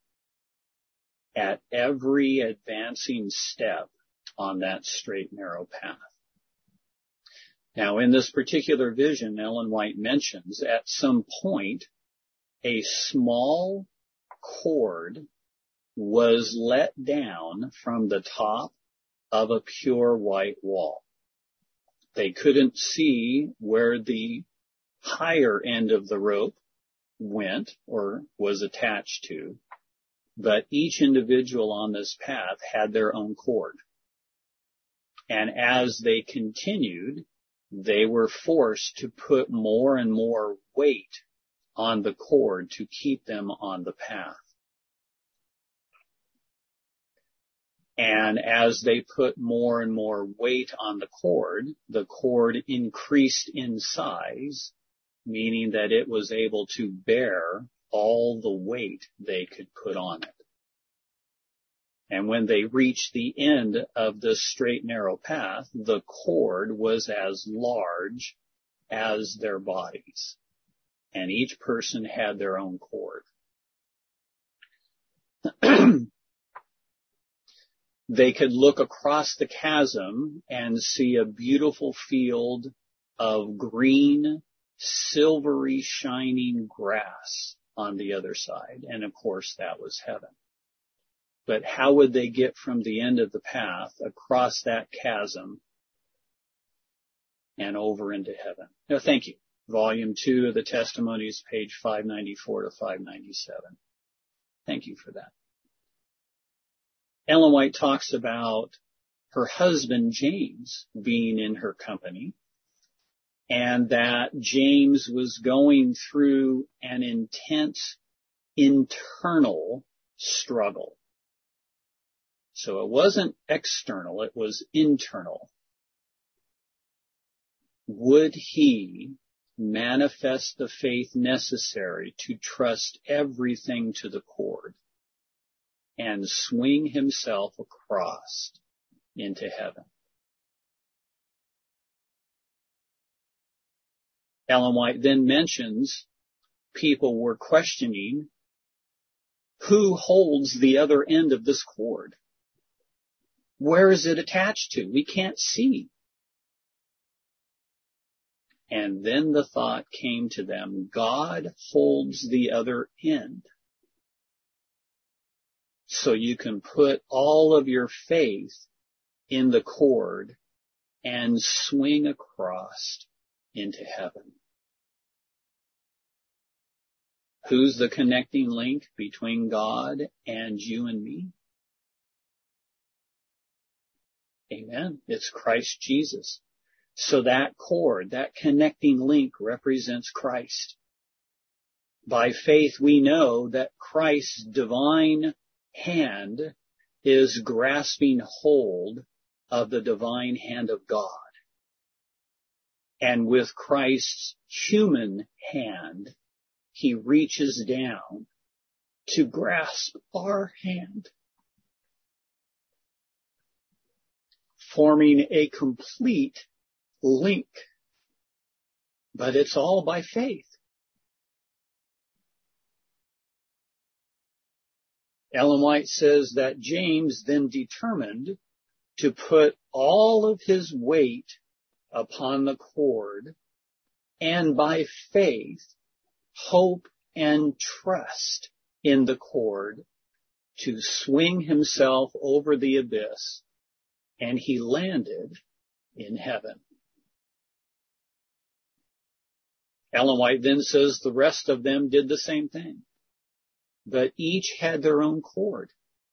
at every advancing step on that straight, narrow path. Now, in this particular vision, Ellen White mentions at some point a small cord was let down from the top of a pure white wall. They couldn't see where the higher end of the rope went or was attached to, but each individual on this path had their own cord. And as they continued, they were forced to put more and more weight on the cord to keep them on the path. And as they put more and more weight on the cord, the cord increased in size, meaning that it was able to bear all the weight they could put on it. And when they reached the end of this straight, narrow path, the cord was as large as their bodies. And each person had their own cord. They could look across the chasm and see a beautiful field of green, silvery, shining grass on the other side. And of course, that was heaven. But how would they get from the end of the path across that chasm and over into heaven? No, thank you. Volume two of the Testimonies, page five ninety-four to five ninety-seven. Thank you for that. Ellen White talks about her husband, James, being in her company, and that James was going through an intense internal struggle. So it wasn't external, it was internal. Would he manifest the faith necessary to trust everything to the cord and swing himself across into heaven? Ellen White then mentions people were questioning who holds the other end of this cord. Where is it attached to? We can't see. And then the thought came to them, God holds the other end. So you can put all of your faith in the cord and swing across into heaven. Who's the connecting link between God and you and me? Amen. It's Christ Jesus. So that cord, that connecting link represents Christ. By faith, we know that Christ's divine hand is grasping hold of the divine hand of God. And with Christ's human hand, he reaches down to grasp our hand, forming a complete link. But it's all by faith. Ellen White says that James then determined to put all of his weight upon the cord and by faith, hope and trust in the cord to swing himself over the abyss, and he landed in heaven. Ellen White then says the rest of them did the same thing, but each had their own cord.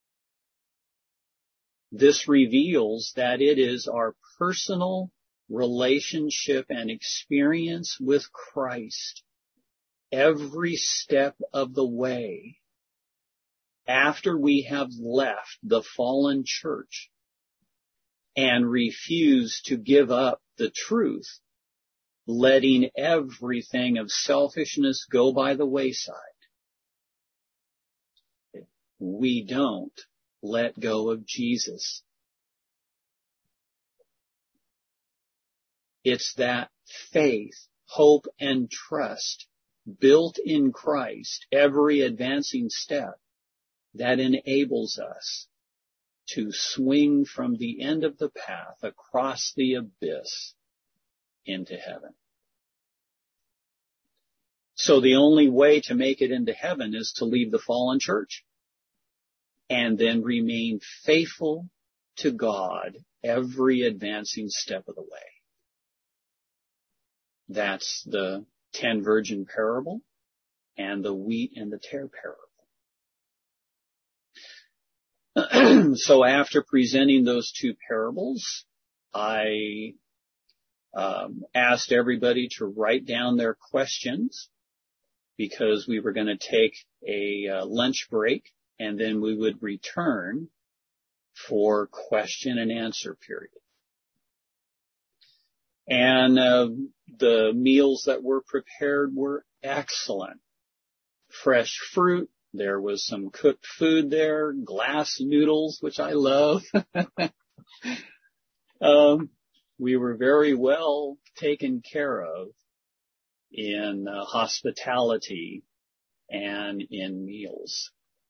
This reveals that it is our personal relationship and experience with Christ every step of the way after we have left the fallen church and refused to give up the truth, letting everything of selfishness go by the wayside. We don't let go of Jesus. It's that faith, hope, and trust built in Christ, every advancing step, that enables us to swing from the end of the path across the abyss into heaven. So the only way to make it into heaven is to leave the fallen church and then remain faithful to God every advancing step of the way. That's the ten virgin parable and the wheat and the tare parable. So after presenting those two parables, I um, asked everybody to write down their questions because we were going to take a uh, lunch break and then we would return for question and answer period. And uh, the meals that were prepared were excellent. Fresh fruit. There was some cooked food there, glass noodles, which I love. um, we were very well taken care of in uh, hospitality and in meals.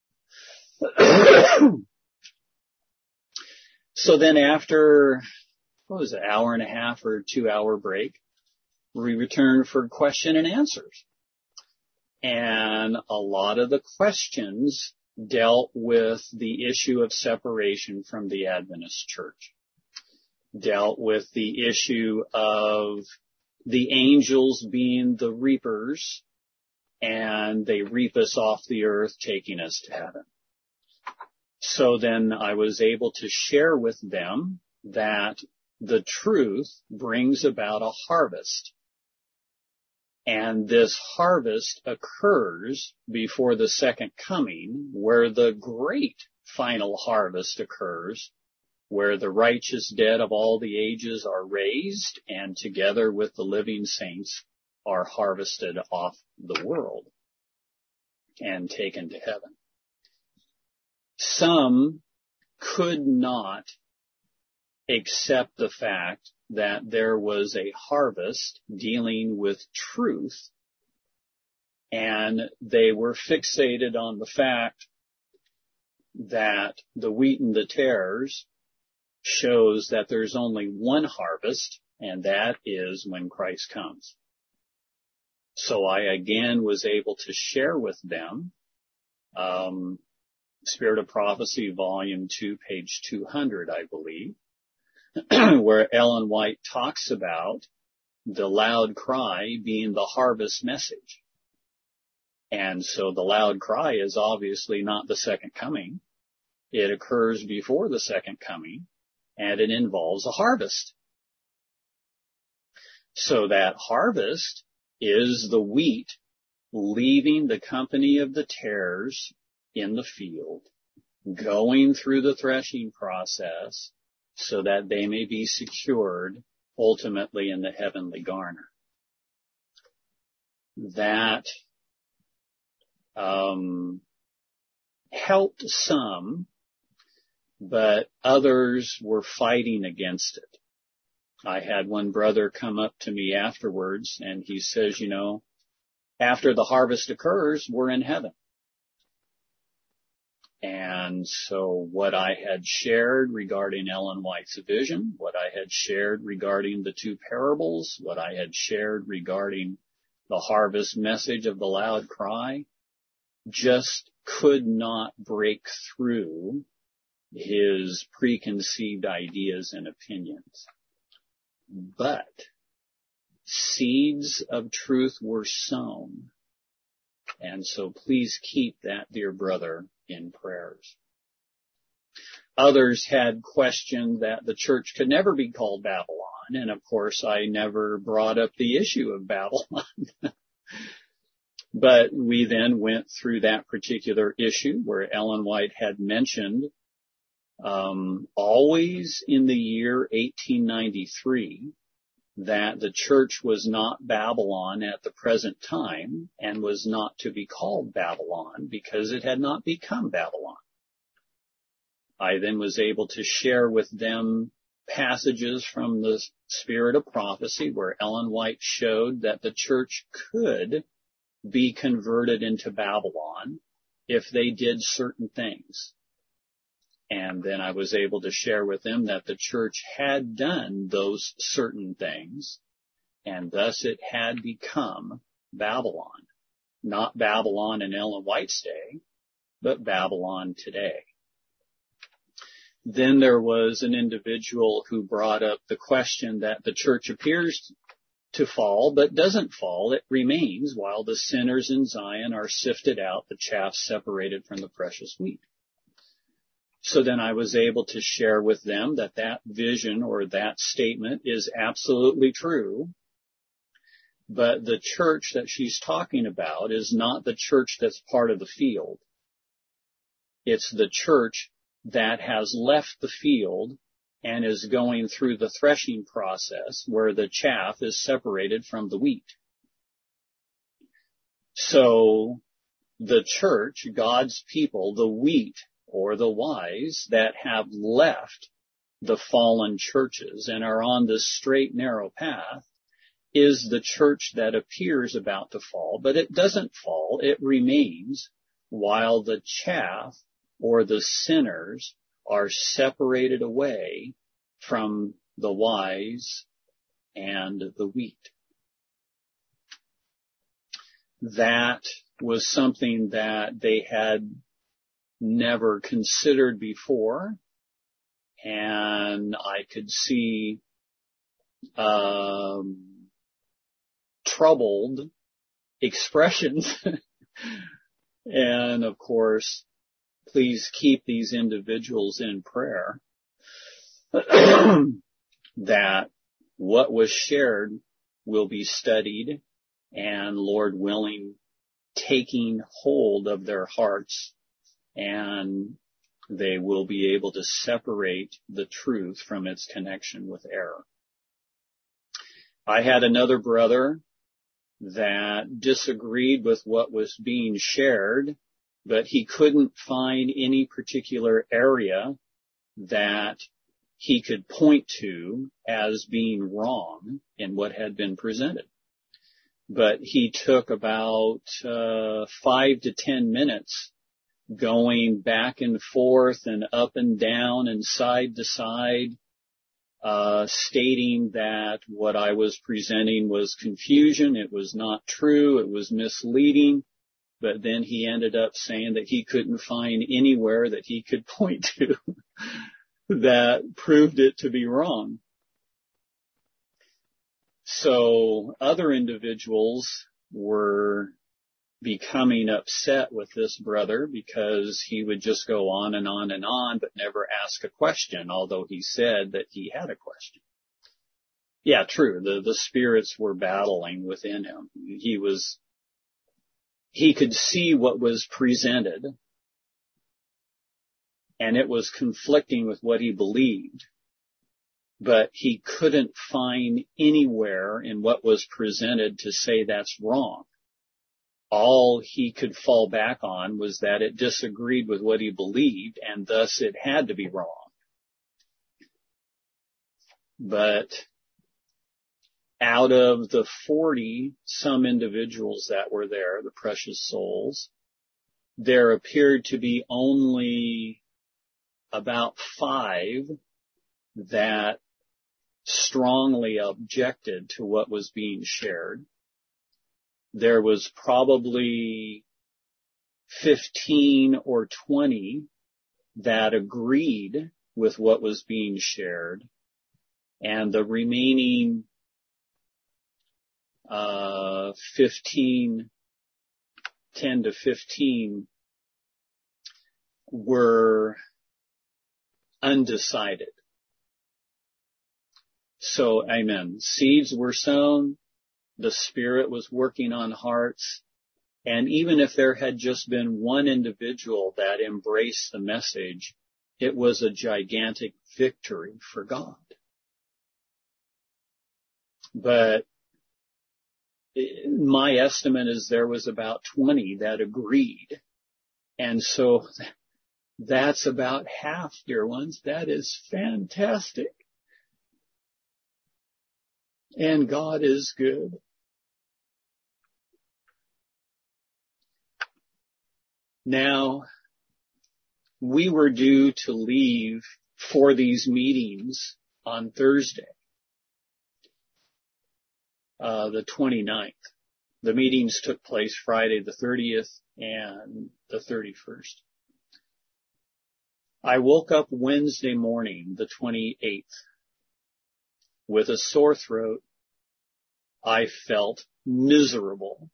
So then after, what was it, an hour and a half or two hour break, we returned for question and answers. And a lot of the questions dealt with the issue of separation from the Adventist church, dealt with the issue of the angels being the reapers, and they reap us off the earth, taking us to heaven. So then I was able to share with them that the truth brings about a harvest. And this harvest occurs before the second coming, where the great final harvest occurs, where the righteous dead of all the ages are raised and together with the living saints are harvested off the world and taken to heaven. Some could not accept the fact that there was a harvest dealing with truth, and they were fixated on the fact that the wheat and the tares shows that there's only one harvest, and that is when Christ comes. So I again was able to share with them um, Spirit of Prophecy, Volume two, page two hundred, I believe, where Ellen White talks about the loud cry being the harvest message. And so the loud cry is obviously not the second coming. It occurs before the second coming, and it involves a harvest. So that harvest is the wheat leaving the company of the tares in the field, going through the threshing process so that they may be secured ultimately in the heavenly garner. That um, helped some, but others were fighting against it. I had one brother come up to me afterwards, and he says, you know, after the harvest occurs, we're in heaven. And so what I had shared regarding Ellen White's vision, what I had shared regarding the two parables, what I had shared regarding the harvest message of the loud cry, just could not break through his preconceived ideas and opinions. But seeds of truth were sown. And so please keep that, dear brother, in prayers. Others had questioned that the church could never be called Babylon. And of course, I never brought up the issue of Babylon. But we then went through that particular issue where Ellen White had mentioned um, always in the year eighteen ninety-three that the church was not Babylon at the present time and was not to be called Babylon because it had not become Babylon. I then was able to share with them passages from the Spirit of Prophecy where Ellen White showed that the church could be converted into Babylon if they did certain things. And then I was able to share with them that the church had done those certain things, and thus it had become Babylon. Not Babylon in Ellen White's day, but Babylon today. Then there was an individual who brought up the question that the church appears to fall, but doesn't fall. It remains while the sinners in Zion are sifted out, the chaff separated from the precious wheat. So then I was able to share with them that that vision or that statement is absolutely true, but the church that she's talking about is not the church that's part of the field. It's the church that has left the field and is going through the threshing process where the chaff is separated from the wheat. So the church, God's people, the wheat, or the wise that have left the fallen churches and are on this straight, narrow path, is the church that appears about to fall, but it doesn't fall. It remains while the chaff or the sinners are separated away from the wise and the wheat. That was something that they had never considered before. And I could see um, troubled expressions. And of course, please keep these individuals in prayer that what was shared will be studied and, Lord willing, taking hold of their hearts, and they will be able to separate the truth from its connection with error. I had another brother that disagreed with what was being shared, but he couldn't find any particular area that he could point to as being wrong in what had been presented. But he took about uh, five to ten minutes going back and forth and up and down and side to side, uh, stating that what I was presenting was confusion, it was not true, it was misleading. But then he ended up saying that he couldn't find anywhere that he could point to that proved it to be wrong. So other individuals were becoming upset with this brother because he would just go on and on and on, but never ask a question, although he said that he had a question. Yeah, true. The, the spirits were battling within him. He was, he could see what was presented, and it was conflicting with what he believed, but he couldn't find anywhere in what was presented to say that's wrong. All he could fall back on was that it disagreed with what he believed, and thus it had to be wrong. But out of the forty some individuals that were there, the precious souls, there appeared to be only about five that strongly objected to what was being shared. There was probably fifteen or twenty that agreed with what was being shared, and the remaining uh fifteen, ten to fifteen were undecided. So, amen. Seeds were sown. The Spirit was working on hearts. And even if there had just been one individual that embraced the message, it was a gigantic victory for God. But my estimate is there was about twenty that agreed. And so that's about half, dear ones. That is fantastic. And God is good. Now, we were due to leave for these meetings on Thursday, uh, the twenty-ninth. The meetings took place Friday the thirtieth and the thirty-first. I woke up Wednesday morning, the twenty-eighth, with a sore throat. I felt miserable.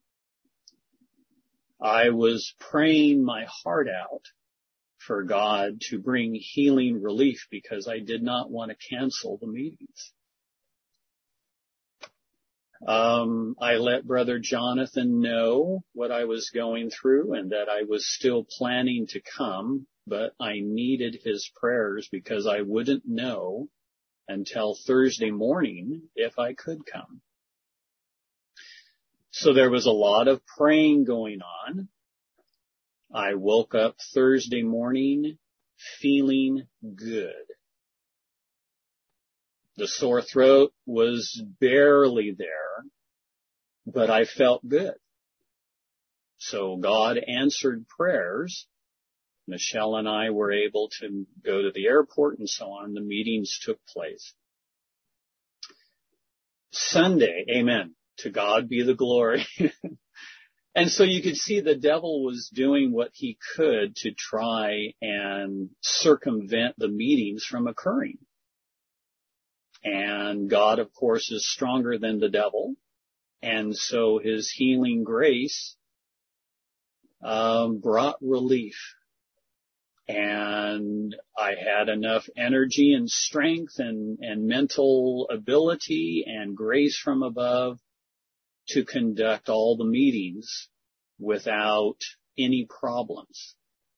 I was praying my heart out for God to bring healing relief because I did not want to cancel the meetings. Um, I let Brother Jonathan know what I was going through and that I was still planning to come, but I needed his prayers because I wouldn't know until Thursday morning if I could come. So there was a lot of praying going on. I woke up Thursday morning feeling good. The sore throat was barely there, but I felt good. So God answered prayers. Michelle and I were able to go to the airport and so on. The meetings took place. Sunday, amen. To God be the glory. And so you could see the devil was doing what he could to try and circumvent the meetings from occurring. And God, of course, is stronger than the devil. And so his healing grace um, brought relief. And I had enough energy and strength and, and mental ability and grace from above to conduct all the meetings without any problems.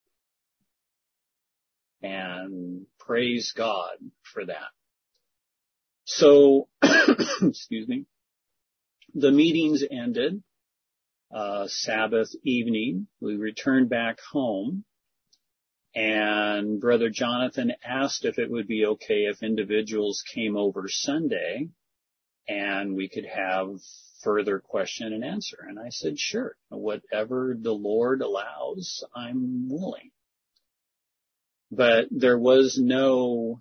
And praise God for that. So, excuse me, the meetings ended, uh, Sabbath evening. We returned back home, and Brother Jonathan asked if it would be okay if individuals came over Sunday and we could have further question and answer. And I said, sure, whatever the Lord allows, I'm willing. But there was no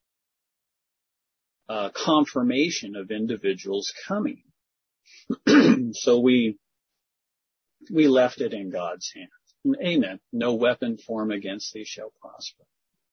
uh, confirmation of individuals coming. So we, we left it in God's hands. Amen. No weapon formed against thee shall prosper.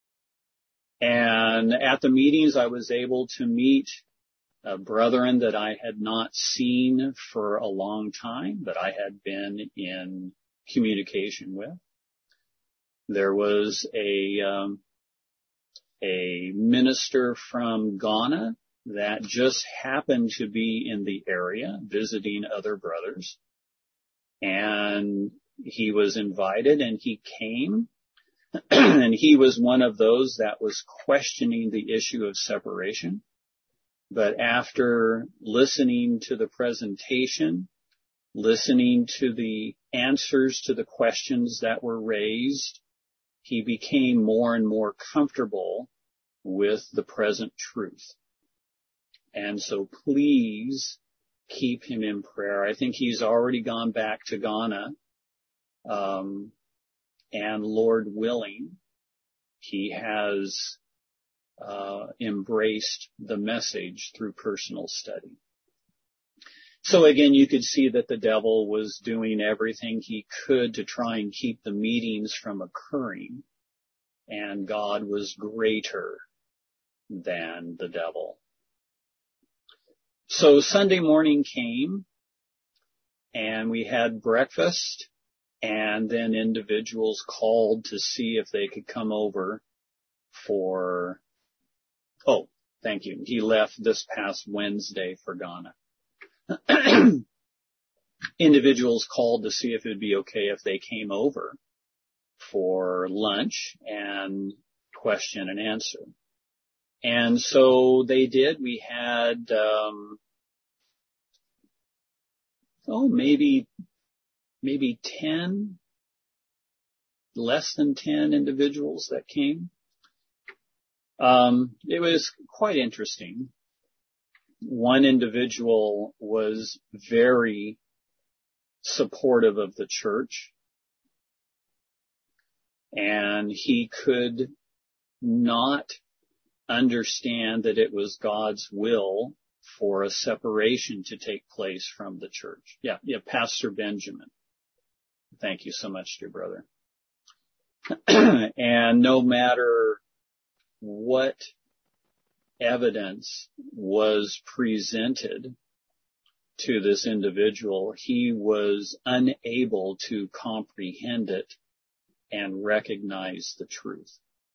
And at the meetings, I was able to meet uh, brethren that I had not seen for a long time, that I had been in communication with. There was a um, a minister from Ghana that just happened to be in the area visiting other brothers, and he was invited and he came. And he was one of those that was questioning the issue of separation. But after listening to the presentation, listening to the answers to the questions that were raised, he became more and more comfortable with the present truth. And so please keep him in prayer. I think he's already gone back to Ghana. Um, And Lord willing, he has uh, embraced the message through personal study. So again, you could see that the devil was doing everything he could to try and keep the meetings from occurring, and God was greater than the devil. So Sunday morning came, and we had breakfast. And then individuals called to see if they could come over for, oh, thank you. He left this past Wednesday for Ghana. Individuals called to see if it would be okay if they came over for lunch and question and answer. And so they did. We had, um, oh, maybe maybe ten, less than ten individuals that came. Um, it was quite interesting. One individual was very supportive of the church, and he could not understand that it was God's will for a separation to take place from the church. Yeah, yeah, Pastor Benjamin. Thank you so much, dear brother. And no matter what evidence was presented to this individual, he was unable to comprehend it and recognize the truth.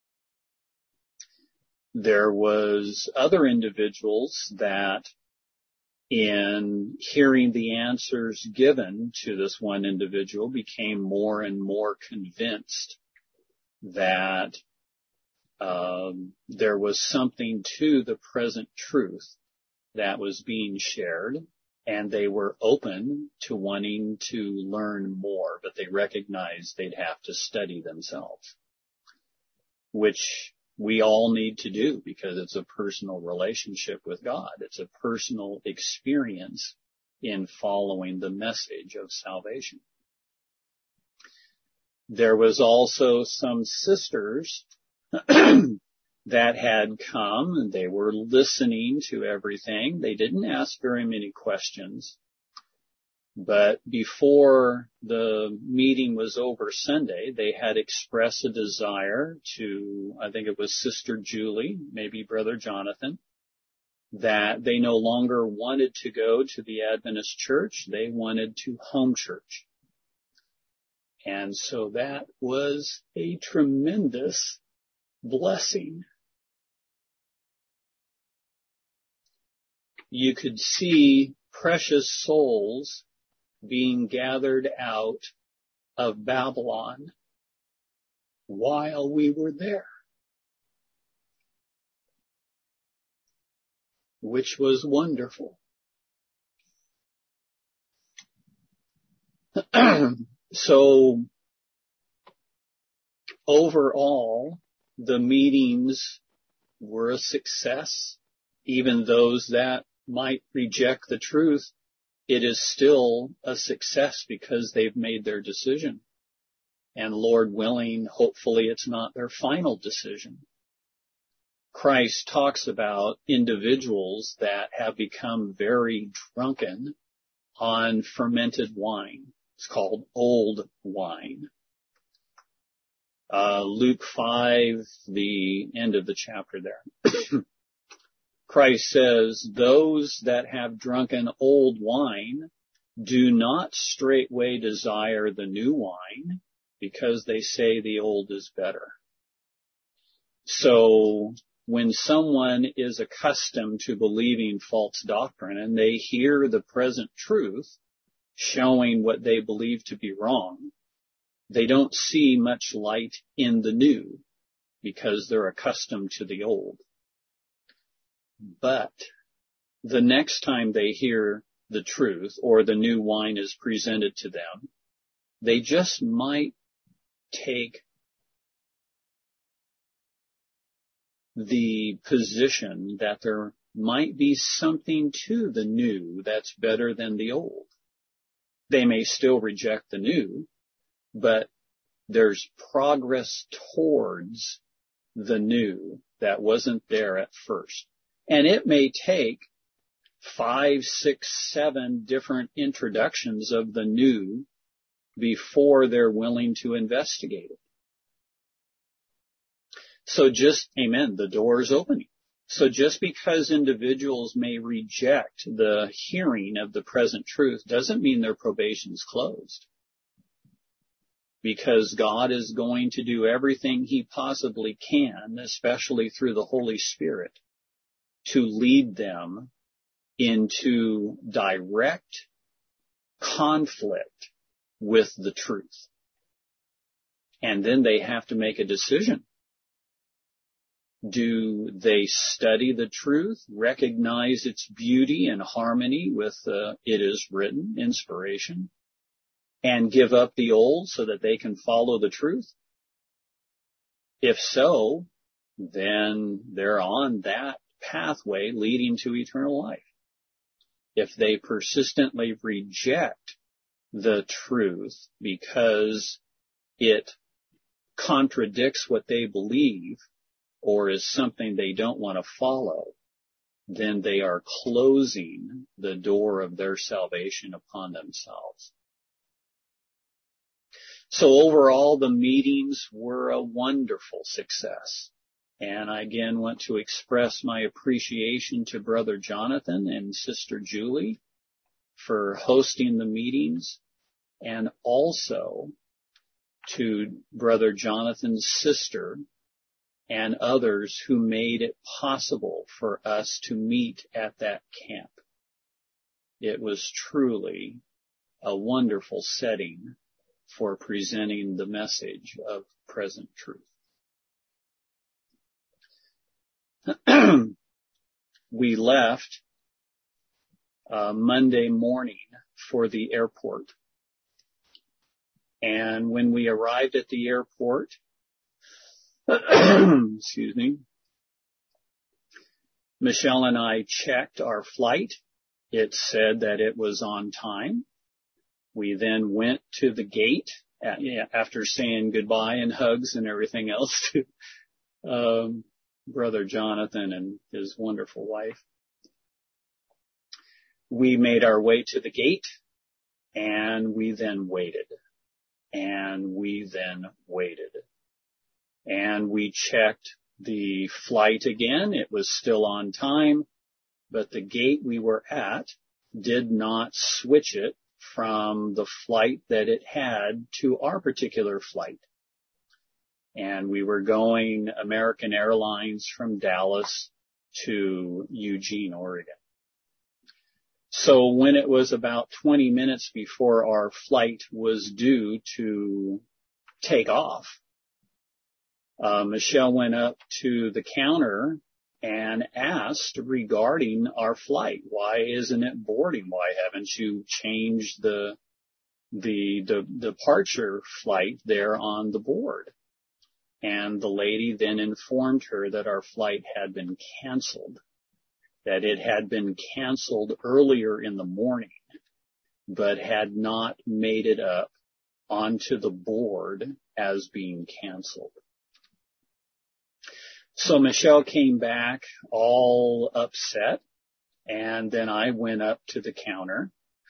There was other individuals that, in hearing the answers given to this one individual, became more and more convinced that um, there was something to the present truth that was being shared, and they were open to wanting to learn more, but they recognized they'd have to study themselves, which we all need to do because it's a personal relationship with God. It's a personal experience in following the message of salvation. There was also some sisters that had come, and they were listening to everything. They didn't ask very many questions, But before the meeting was over Sunday, they had expressed a desire to, I think it was Sister Julie, maybe Brother Jonathan, that they no longer wanted to go to the Adventist church. They wanted to home church. And so that was a tremendous blessing. You could see precious souls being gathered out of Babylon while we were there, which was wonderful. So overall, the meetings were a success. Even those that might reject the truth, it is still a success because they've made their decision. And Lord willing, hopefully it's not their final decision. Christ talks about individuals that have become very drunken on fermented wine. It's called old wine. Uh, Luke five, the end of the chapter there. Christ says, those that have drunken old wine do not straightway desire the new wine because they say the old is better. So when someone is accustomed to believing false doctrine and they hear the present truth showing what they believe to be wrong, they don't see much light in the new because they're accustomed to the old. But the next time they hear the truth or the new wine is presented to them, they just might take the position that there might be something to the new that's better than the old. They may still reject the new, but there's progress towards the new that wasn't there at first. And it may take five, six, seven different introductions of the new before they're willing to investigate it. So just, amen, the door is opening. So just because individuals may reject the hearing of the present truth doesn't mean their probation's closed. Because God is going to do everything He possibly can, especially through the Holy Spirit, to lead them into direct conflict with the truth. And then they have to make a decision. Do they study the truth, recognize its beauty and harmony with uh, it is written, inspiration, and give up the old so that they can follow the truth? If so, then they're on that pathway leading to eternal life. If they persistently reject the truth because it contradicts what they believe or is something they don't want to follow, then they are closing the door of their salvation upon themselves. So overall, the meetings were a wonderful success. And I again want to express my appreciation to Brother Jonathan and Sister Julie for hosting the meetings, and also to Brother Jonathan's sister and others who made it possible for us to meet at that camp. It was truly a wonderful setting for presenting the message of present truth. We left uh, Monday morning for the airport. And when we arrived at the airport, excuse me, Michelle and I checked our flight. It said that it was on time. We then went to the gate after saying goodbye and hugs and everything else to um, Brother Jonathan and his wonderful wife. We made our way to the gate, And we then waited. And we then waited. And we checked the flight again. It was still on time, but the gate we were at did not switch it from the flight that it had to our particular flight. And we were going American Airlines from Dallas to Eugene, Oregon. So when it was about twenty minutes before our flight was due to take off, uh, Michelle went up to the counter and asked regarding our flight. Why isn't it boarding? Why haven't you changed the, the, the departure flight there on the board? And the lady then informed her that our flight had been canceled, that it had been canceled earlier in the morning, but had not made it up onto the board as being canceled. So Michelle came back all upset, and then I went up to the counter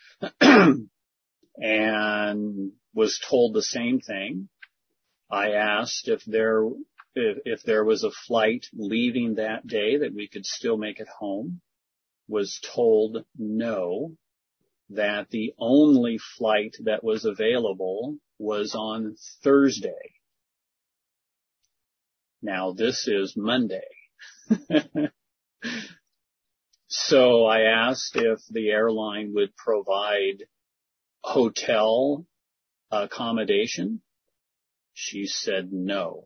and was told the same thing. I asked if there if, if there was a flight leaving that day that we could still make it home. Was told no, that the only flight that was available was on Thursday. Now this is Monday. So I asked if the airline would provide hotel accommodation. She said no.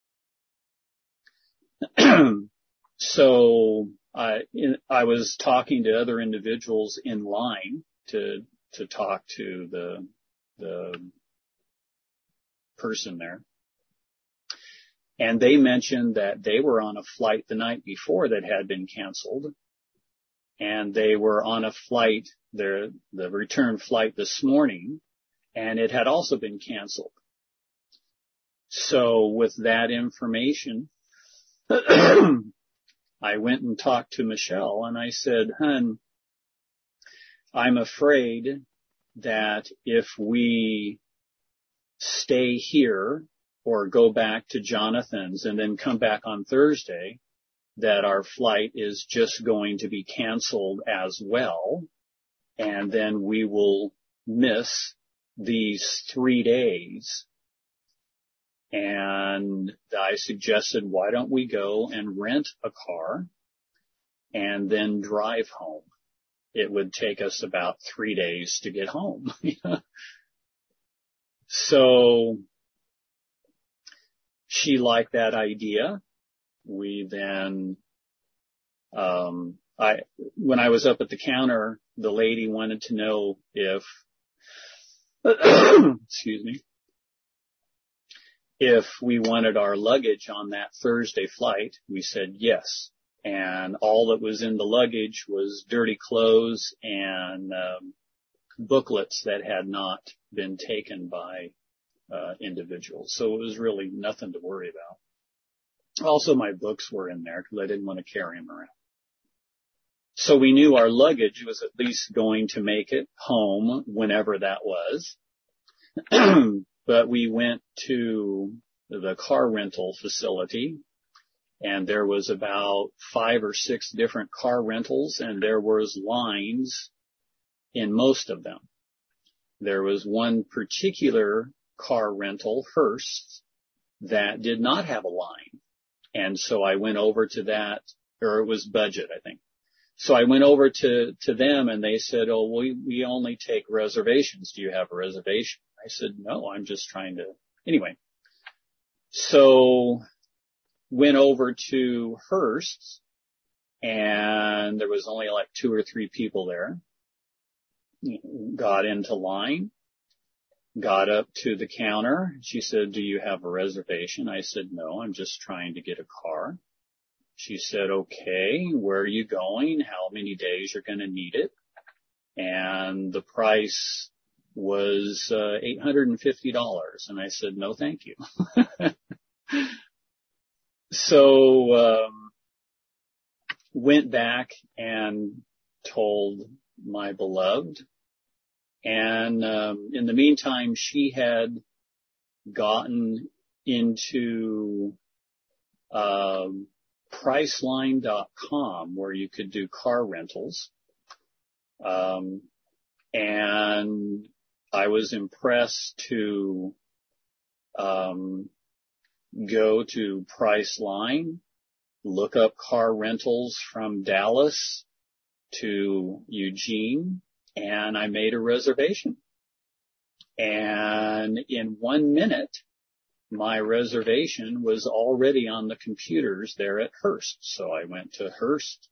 So I, in, I was talking to other individuals in line to to talk to the the person there. And they mentioned that they were on a flight the night before that had been canceled. And they were on a flight, their, the return flight this morning, and it had also been canceled. So with that information, I went and talked to Michelle and I said, "Hun, I'm afraid that if we stay here or go back to Jonathan's and then come back on Thursday, that our flight is just going to be canceled as well. And then we will miss these three days. And I suggested, why don't we go and rent a car and then drive home? It would take us about three days to get home. So she liked that idea. We then, um, I, when I was up at the counter, the lady wanted to know if, excuse me, if we wanted our luggage on that Thursday flight. We said yes. And all that was in the luggage was dirty clothes and um, booklets that had not been taken by uh, individuals. So it was really nothing to worry about. Also, my books were in there because I didn't want to carry them around. So we knew our luggage was at least going to make it home whenever that was. But we went to the car rental facility, and there was about five or six different car rentals, and there was lines in most of them. There was one particular car rental, Hearst, that did not have a line. And so I went over to that, or it was Budget, I think. So I went over to, to them and they said, oh, we, we only take reservations. Do you have a reservation? I said, no, I'm just trying to, anyway. So went over to Hearst and there was only like two or three people there. Got into line, got up to the counter. She said, do you have a reservation? I said, no, I'm just trying to get a car. She said, okay, where are you going? How many days you're going to need it? And the price was uh, eight hundred fifty dollars. And I said, no, thank you. So um, went back and told my beloved And um, in the meantime, she had gotten into um, Priceline dot com, where you could do car rentals. Um, and I was impressed to um, go to Priceline, look up car rentals from Dallas to Eugene, and I made a reservation. And in one minute, my reservation was already on the computers there at Hearst. So I went to Hearst,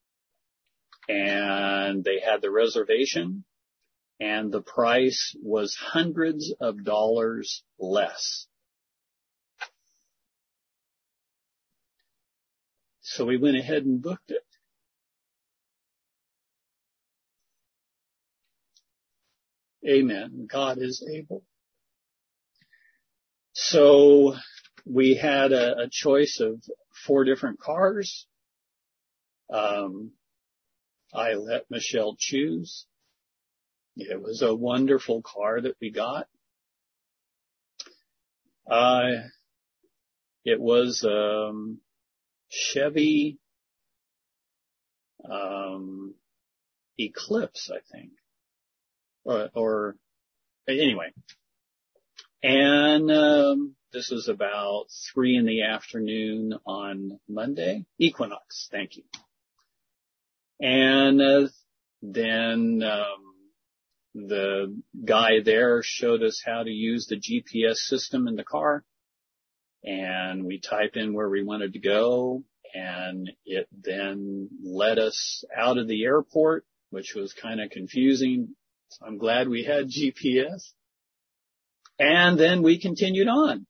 and they had the reservation, and the price was hundreds of dollars less. So we went ahead and booked it. Amen. God is able. So we had a, a choice of four different cars. Um, I let Michelle choose. It was a wonderful car that we got. Uh, it was um, Chevy um, Eclipse, I think, or, or anyway. And um, this was about three in the afternoon on Monday. Equinox, thank you. And uh, then um, the guy there showed us how to use the G P S system in the car. And we typed in where we wanted to go, and it then led us out of the airport, which was kind of confusing. So I'm glad we had G P S. And then we continued on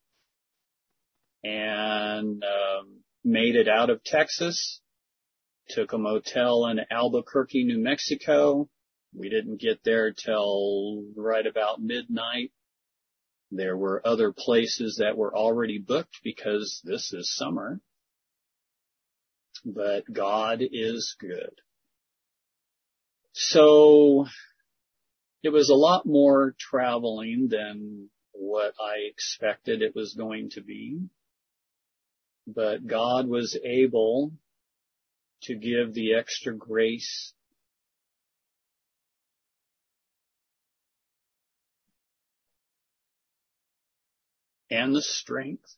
and um, made it out of Texas, took a motel in Albuquerque, New Mexico. We didn't get there till right about midnight. There were other places that were already booked because this is summer. But God is good. So it was a lot more traveling than what I expected it was going to be. But God was able to give the extra grace and the strength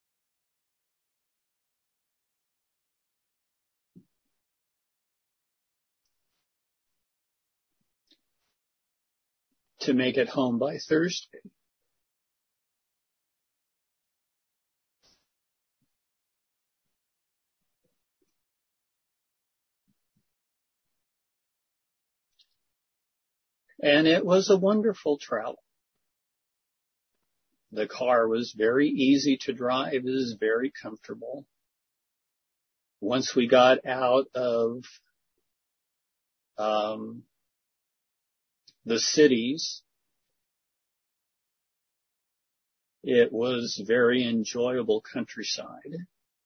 to make it home by Thursday. And it was a wonderful travel. The car was very easy to drive. It was very comfortable. Once we got out of um, the cities, it was very enjoyable countryside.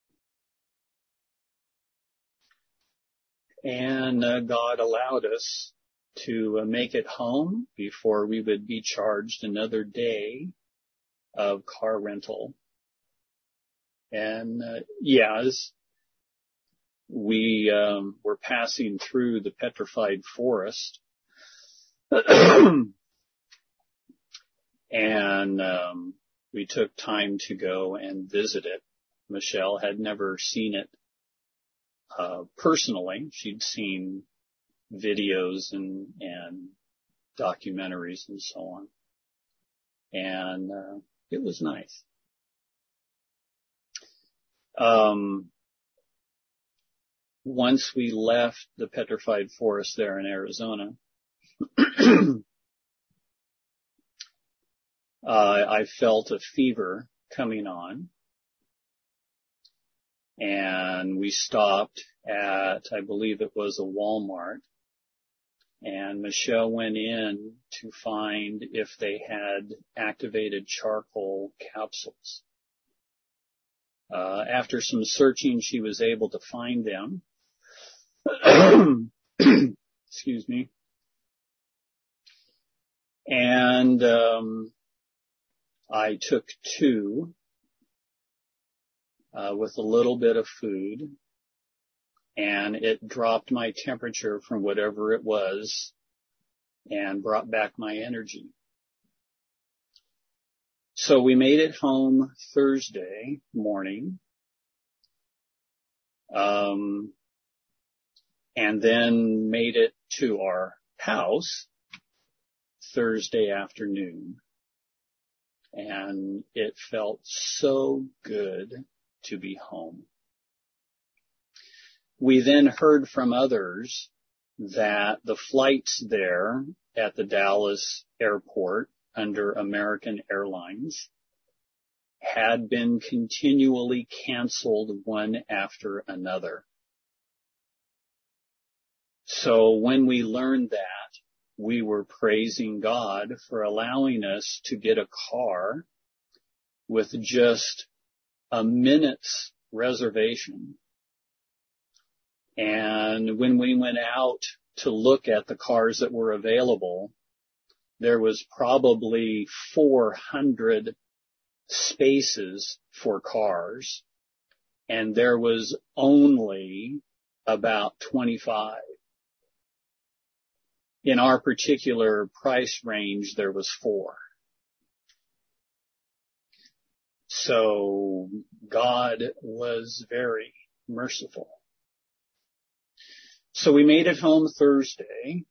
And uh, God allowed us to uh, make it home before we would be charged another day of car rental. And uh, yeah, as we um, were passing through the petrified forest, and um, we took time to go and visit it. Michelle had never seen it uh, personally. She'd seen videos and, and documentaries and so on. And uh, it was nice. Um, once we left the petrified forest there in Arizona, uh, I felt a fever coming on. And we stopped at, I believe it was a Walmart. And Michelle went in to find if they had activated charcoal capsules. Uh, after some searching, she was able to find them. Excuse me. And um, I took two uh, with a little bit of food, and it dropped my temperature from whatever it was and brought back my energy. So we made it home Thursday morning, um, and then made it to our house Thursday afternoon. And it felt so good to be home. We then heard from others that the flights there at the Dallas airport under American Airlines had been continually canceled one after another. So when we learned that, we were praising God for allowing us to get a car with just a minute's reservation. And when we went out to look at the cars that were available, there was probably four hundred spaces for cars, and there was only about twenty-five. In our particular price range, there was four. So God was very merciful. So we made it home Thursday.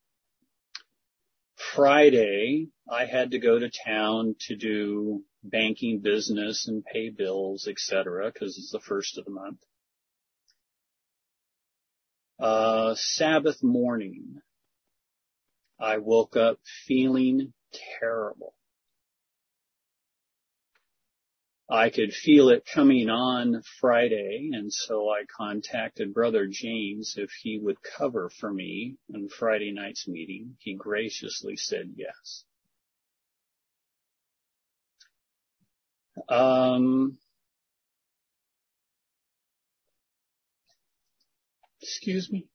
Friday, I had to go to town to do banking business and pay bills, et cetera, because it's the first of the month. Uh, Sabbath morning, I woke up feeling terrible. I could feel it coming on Friday, and so I contacted Brother James if he would cover for me on Friday night's meeting. He graciously said yes. Um, excuse me.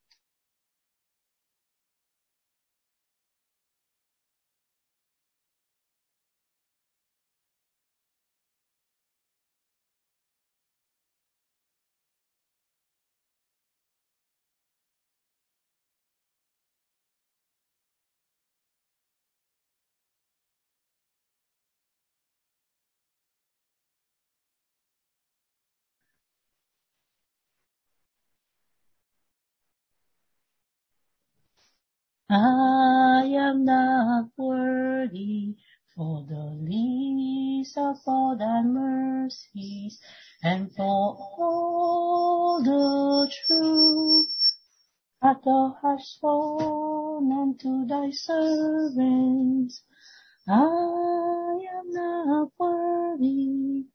I am not worthy, for the least of all thy mercies, and for all the truth that thou hast shown unto thy servants. I am not worthy,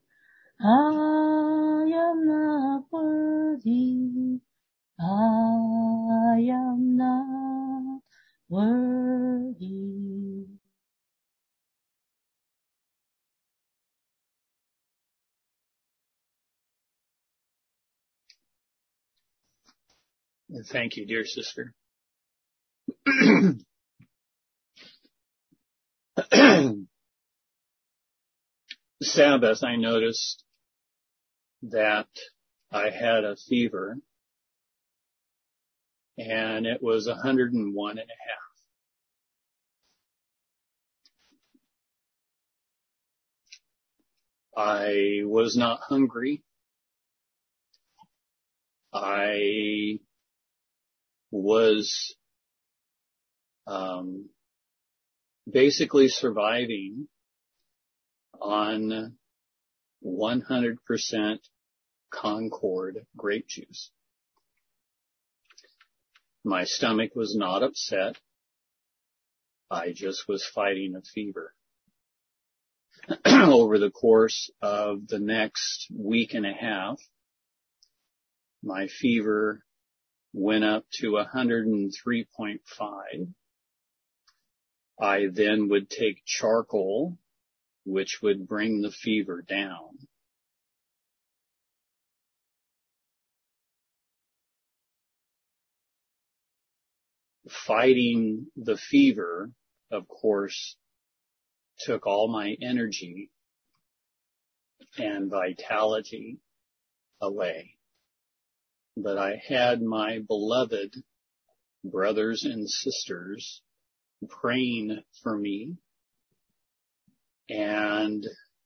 I am not worthy, I am not worthy. Thank you, dear sister. Sabbath, I noticed that I had a fever, and it was one hundred one and a half. I was not hungry. I was um, basically surviving on one hundred percent Concord grape juice. My stomach was not upset. I just was fighting a fever. Over the course of the next week and a half, my fever went up to one hundred three point five. I then would take charcoal, which would bring the fever down. Fighting the fever, of course, took all my energy and vitality away. But I had my beloved brothers and sisters praying for me, and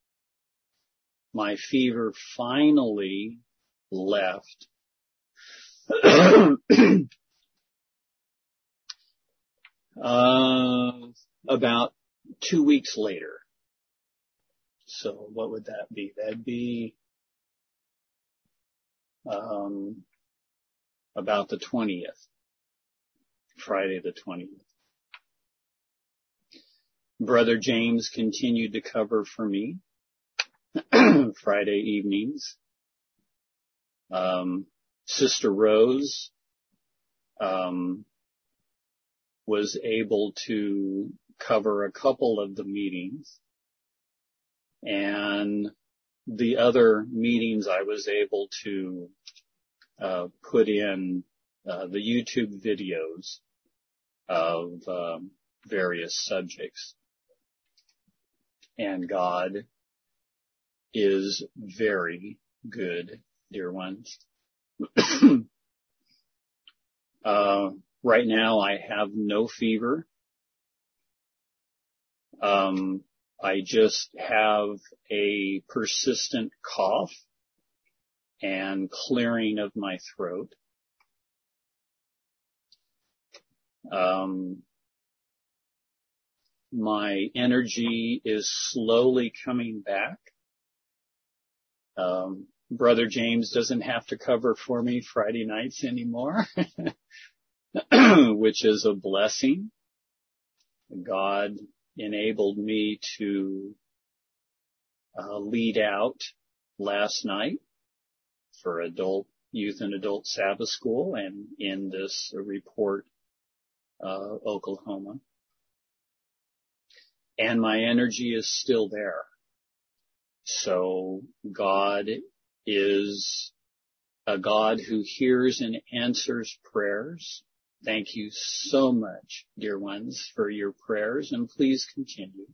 my fever finally left. uh, about two weeks later. So what would that be? That'd be um, about the twentieth, Friday the twentieth. Brother James continued to cover for me Friday evenings. Um, Sister Rose um, was able to cover a couple of the meetings, and the other meetings I was able to uh, put in uh, the YouTube videos of um, various subjects. And God is very good, dear ones. uh, right now I have no fever. Um, I just have a persistent cough and clearing of my throat. Um, my energy is slowly coming back. Um, Brother James doesn't have to cover for me Friday nights anymore, which is a blessing. God enabled me to uh, lead out last night for adult, youth and adult Sabbath school and in this report, uh, Oklahoma. And my energy is still there. So God is a God who hears and answers prayers. Thank you so much, dear ones, for your prayers, and please continue.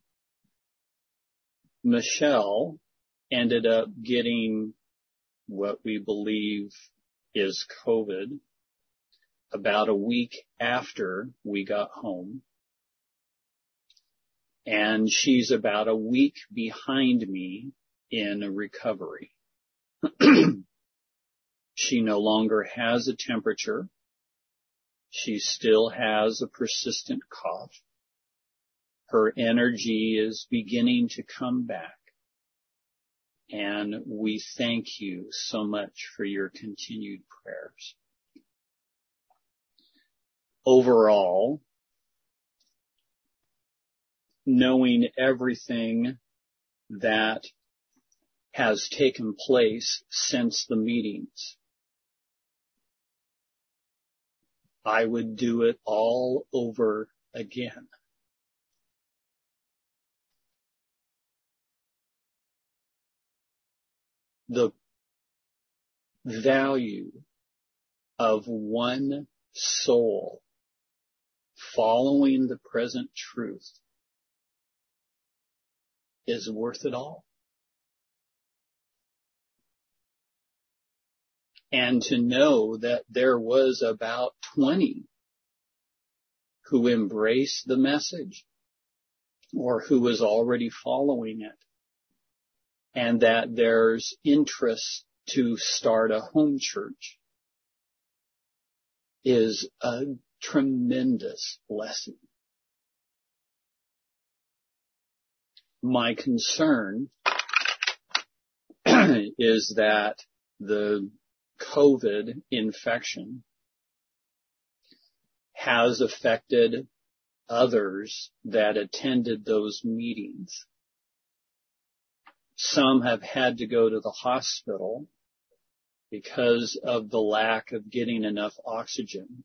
Michelle ended up getting what we believe is COVID about a week after we got home. And she's about a week behind me in recovery. She no longer has a temperature. She still has a persistent cough. Her energy is beginning to come back. And we thank you so much for your continued prayers. Overall, knowing everything that has taken place since the meetings, I would do it all over again. The value of one soul following the present truth is worth it all. And to know that there was about twenty who embraced the message or who was already following it, and that there's interest to start a home church is a tremendous blessing. My concern is that the COVID infection has affected others that attended those meetings. Some have had to go to the hospital because of the lack of getting enough oxygen.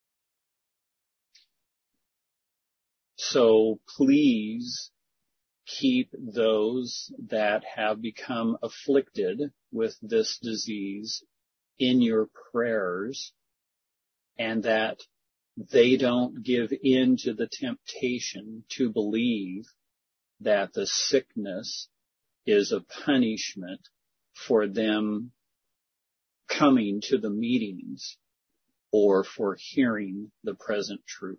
So please keep those that have become afflicted with this disease in your prayers, and that they don't give in to the temptation to believe that the sickness is a punishment for them coming to the meetings or for hearing the present truth.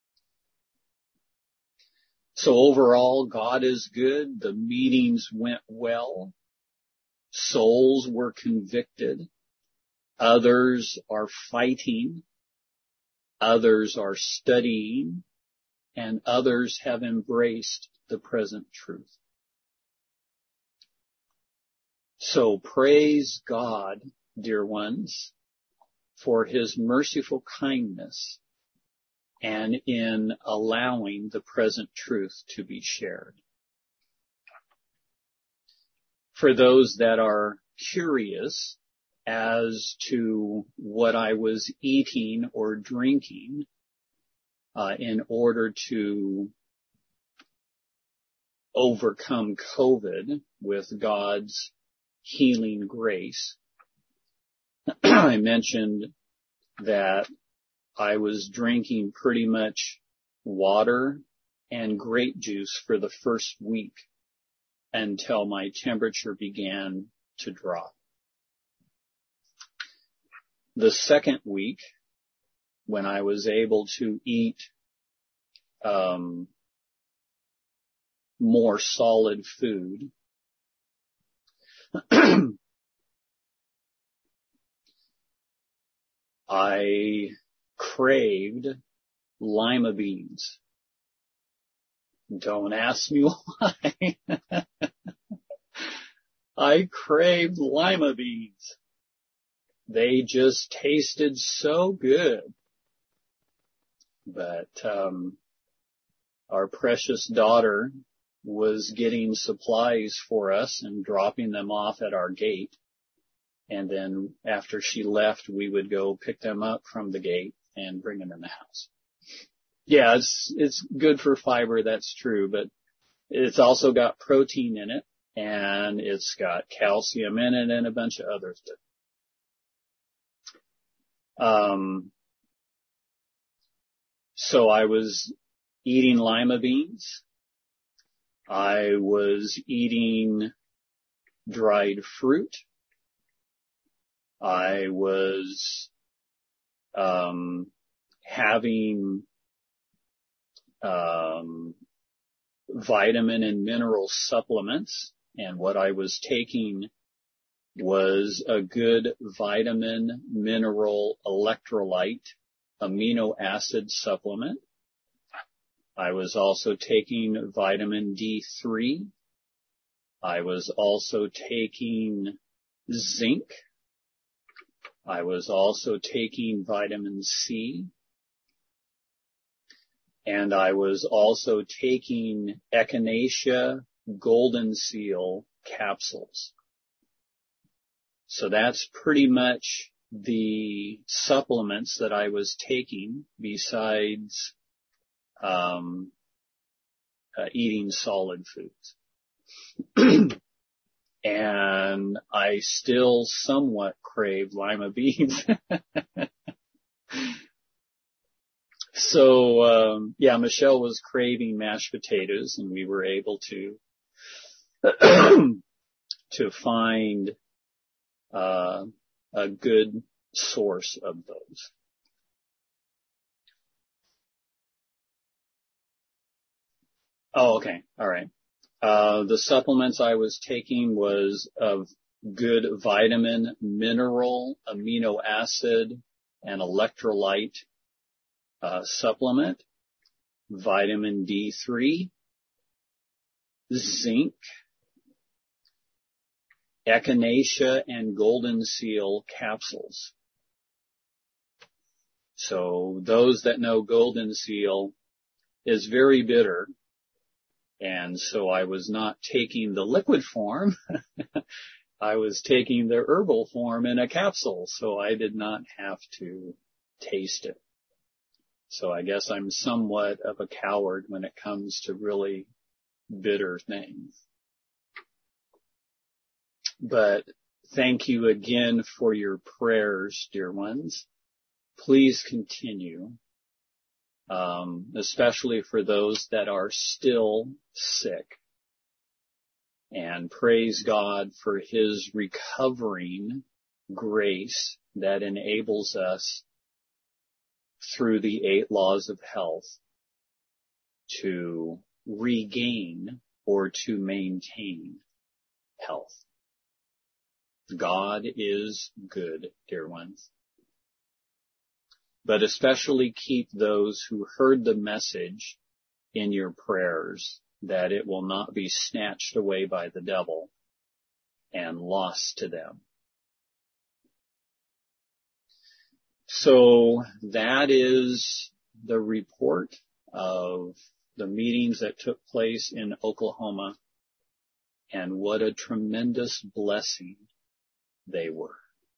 So overall, God is good. The meetings went well. Souls were convicted. Others are fighting. Others are studying. And others have embraced the present truth. So praise God, dear ones, for His merciful kindness and in allowing the present truth to be shared. For those that are curious as to what I was eating or drinking uh, in order to overcome COVID with God's healing grace, I mentioned that I was drinking pretty much water and grape juice for the first week until my temperature began to drop. The second week, when I was able to eat um, more solid food, I craved lima beans. Don't ask me why. I craved lima beans. They just tasted so good. But um, our precious daughter was getting supplies for us and dropping them off at our gate. And then after she left, we would go pick them up from the gate and bring them in the house. Yeah, it's, it's good for fiber, that's true, but it's also got protein in it, and it's got calcium in it and a bunch of other stuff. Um, so I was eating lima beans. I was eating dried fruit. I was um, having um, vitamin and mineral supplements, and what I was taking was a good vitamin, mineral, electrolyte, amino acid supplement. I was also taking vitamin D three. I was also taking zinc. I was also taking vitamin C. And I was also taking Echinacea golden seal capsules. So that's pretty much the supplements that I was taking besides um, uh, eating solid foods. And I still somewhat crave lima beans. So, um, yeah, Michelle was craving mashed potatoes, and we were able to to find uh, a good source of those. Oh, okay. All right. Uh, the supplements I was taking was of good vitamin, mineral, amino acid, and electrolyte uh, supplement, vitamin D three, zinc, Echinacea, and golden seal capsules. So those that know golden seal is very bitter. And so I was not taking the liquid form. I was taking the herbal form in a capsule, so I did not have to taste it. So I guess I'm somewhat of a coward when it comes to really bitter things. But thank you again for your prayers, dear ones. Please continue. Um, especially for those that are still sick. and praise God for His recovering grace that enables us through the eight laws of health to regain or to maintain health. God is good, dear ones. But especially keep those who heard the message in your prayers, that it will not be snatched away by the devil and lost to them. So that is the report of the meetings that took place in Oklahoma, and what a tremendous blessing they were.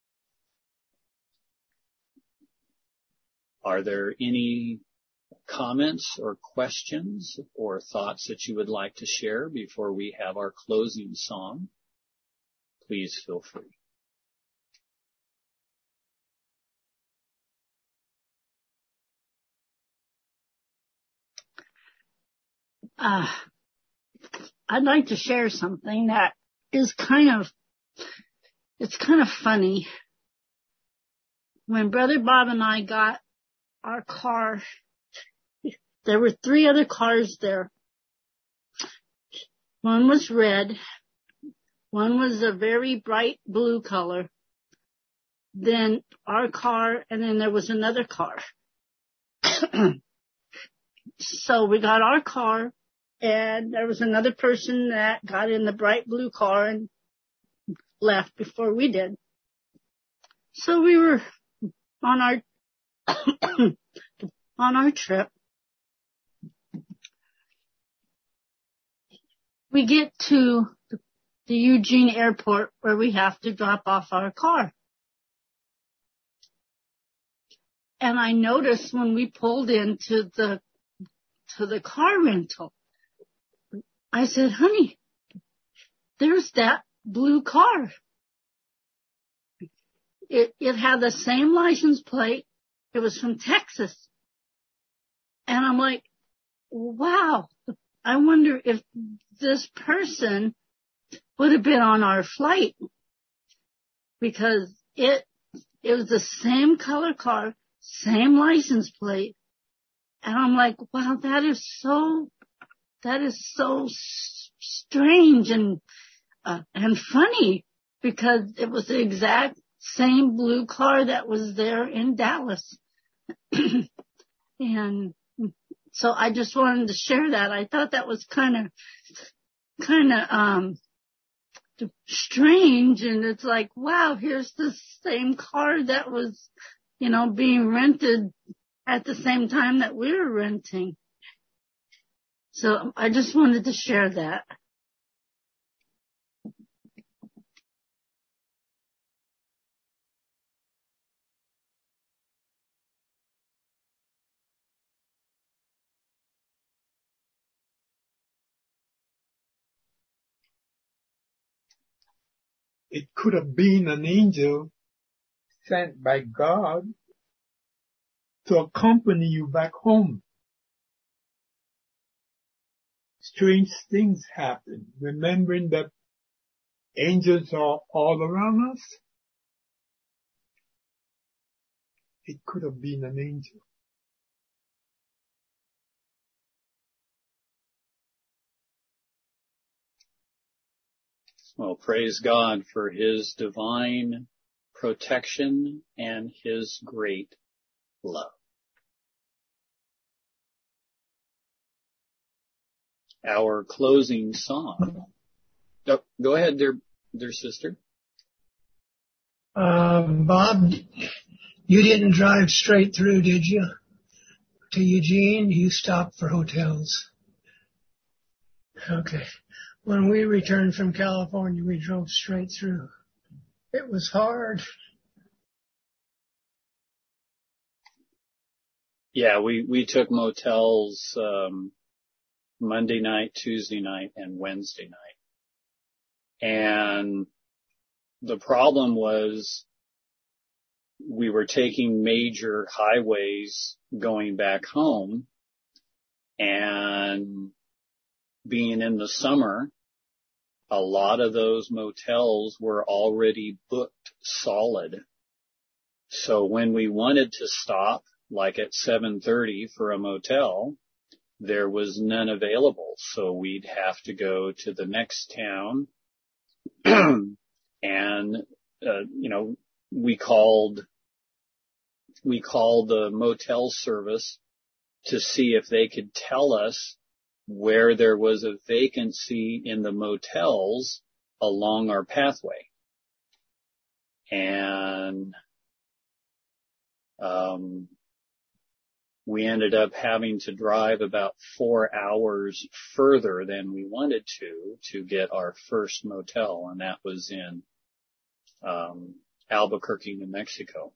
Are there any comments or questions or thoughts that you would like to share before we have our closing song? Please feel free. Uh, I'd like to share something that is kind of, it's kind of funny. When Brother Bob and I got our car, there were three other cars there. One was red. One was a very bright blue color. Then our car, and then there was another car. So we got our car, and there was another person that got in the bright blue car and left before we did. So we were on our on our trip. We get to the Eugene Airport where we have to drop off our car. And I noticed when we pulled into the to the car rental, I said, honey, there's that blue car. It, it had the same license plate. It was from Texas. And I'm like, wow, I wonder if this person would have been on our flight, because it, it was the same color car, same license plate. And I'm like, wow, that is so, that is so strange and, uh, and funny, because it was the exact same blue car that was there in Dallas. And so I just wanted to share that. I thought that was kind of, kind of, um, strange. And it's like, wow, here's the same car that was, you know, being rented at the same time that we were renting. So I just wanted to share that. It could have been an angel sent by God to accompany you back home. Strange things happen. Remembering that angels are all around us, it could have been an angel. Well, praise God for His divine protection and His great love. Our closing song. Oh, go ahead, dear, dear sister. Uh, Bob, you didn't drive straight through, did you? To Eugene, you stopped for hotels. Okay. When we returned from California, we drove straight through. It was hard. Yeah, we, we took motels, um, Monday night, Tuesday night, and Wednesday night. And the problem was we were taking major highways going back home, and being in the summer, a lot of those motels were already booked solid. So when we wanted to stop, like at seven thirty for a motel, there was none available. So we'd have to go to the next town and, uh, you know, we called, we called the motel service to see if they could tell us where there was a vacancy in the motels along our pathway. And, um, we ended up having to drive about four hours further than we wanted to to get our first motel, and that was in um, Albuquerque, New Mexico.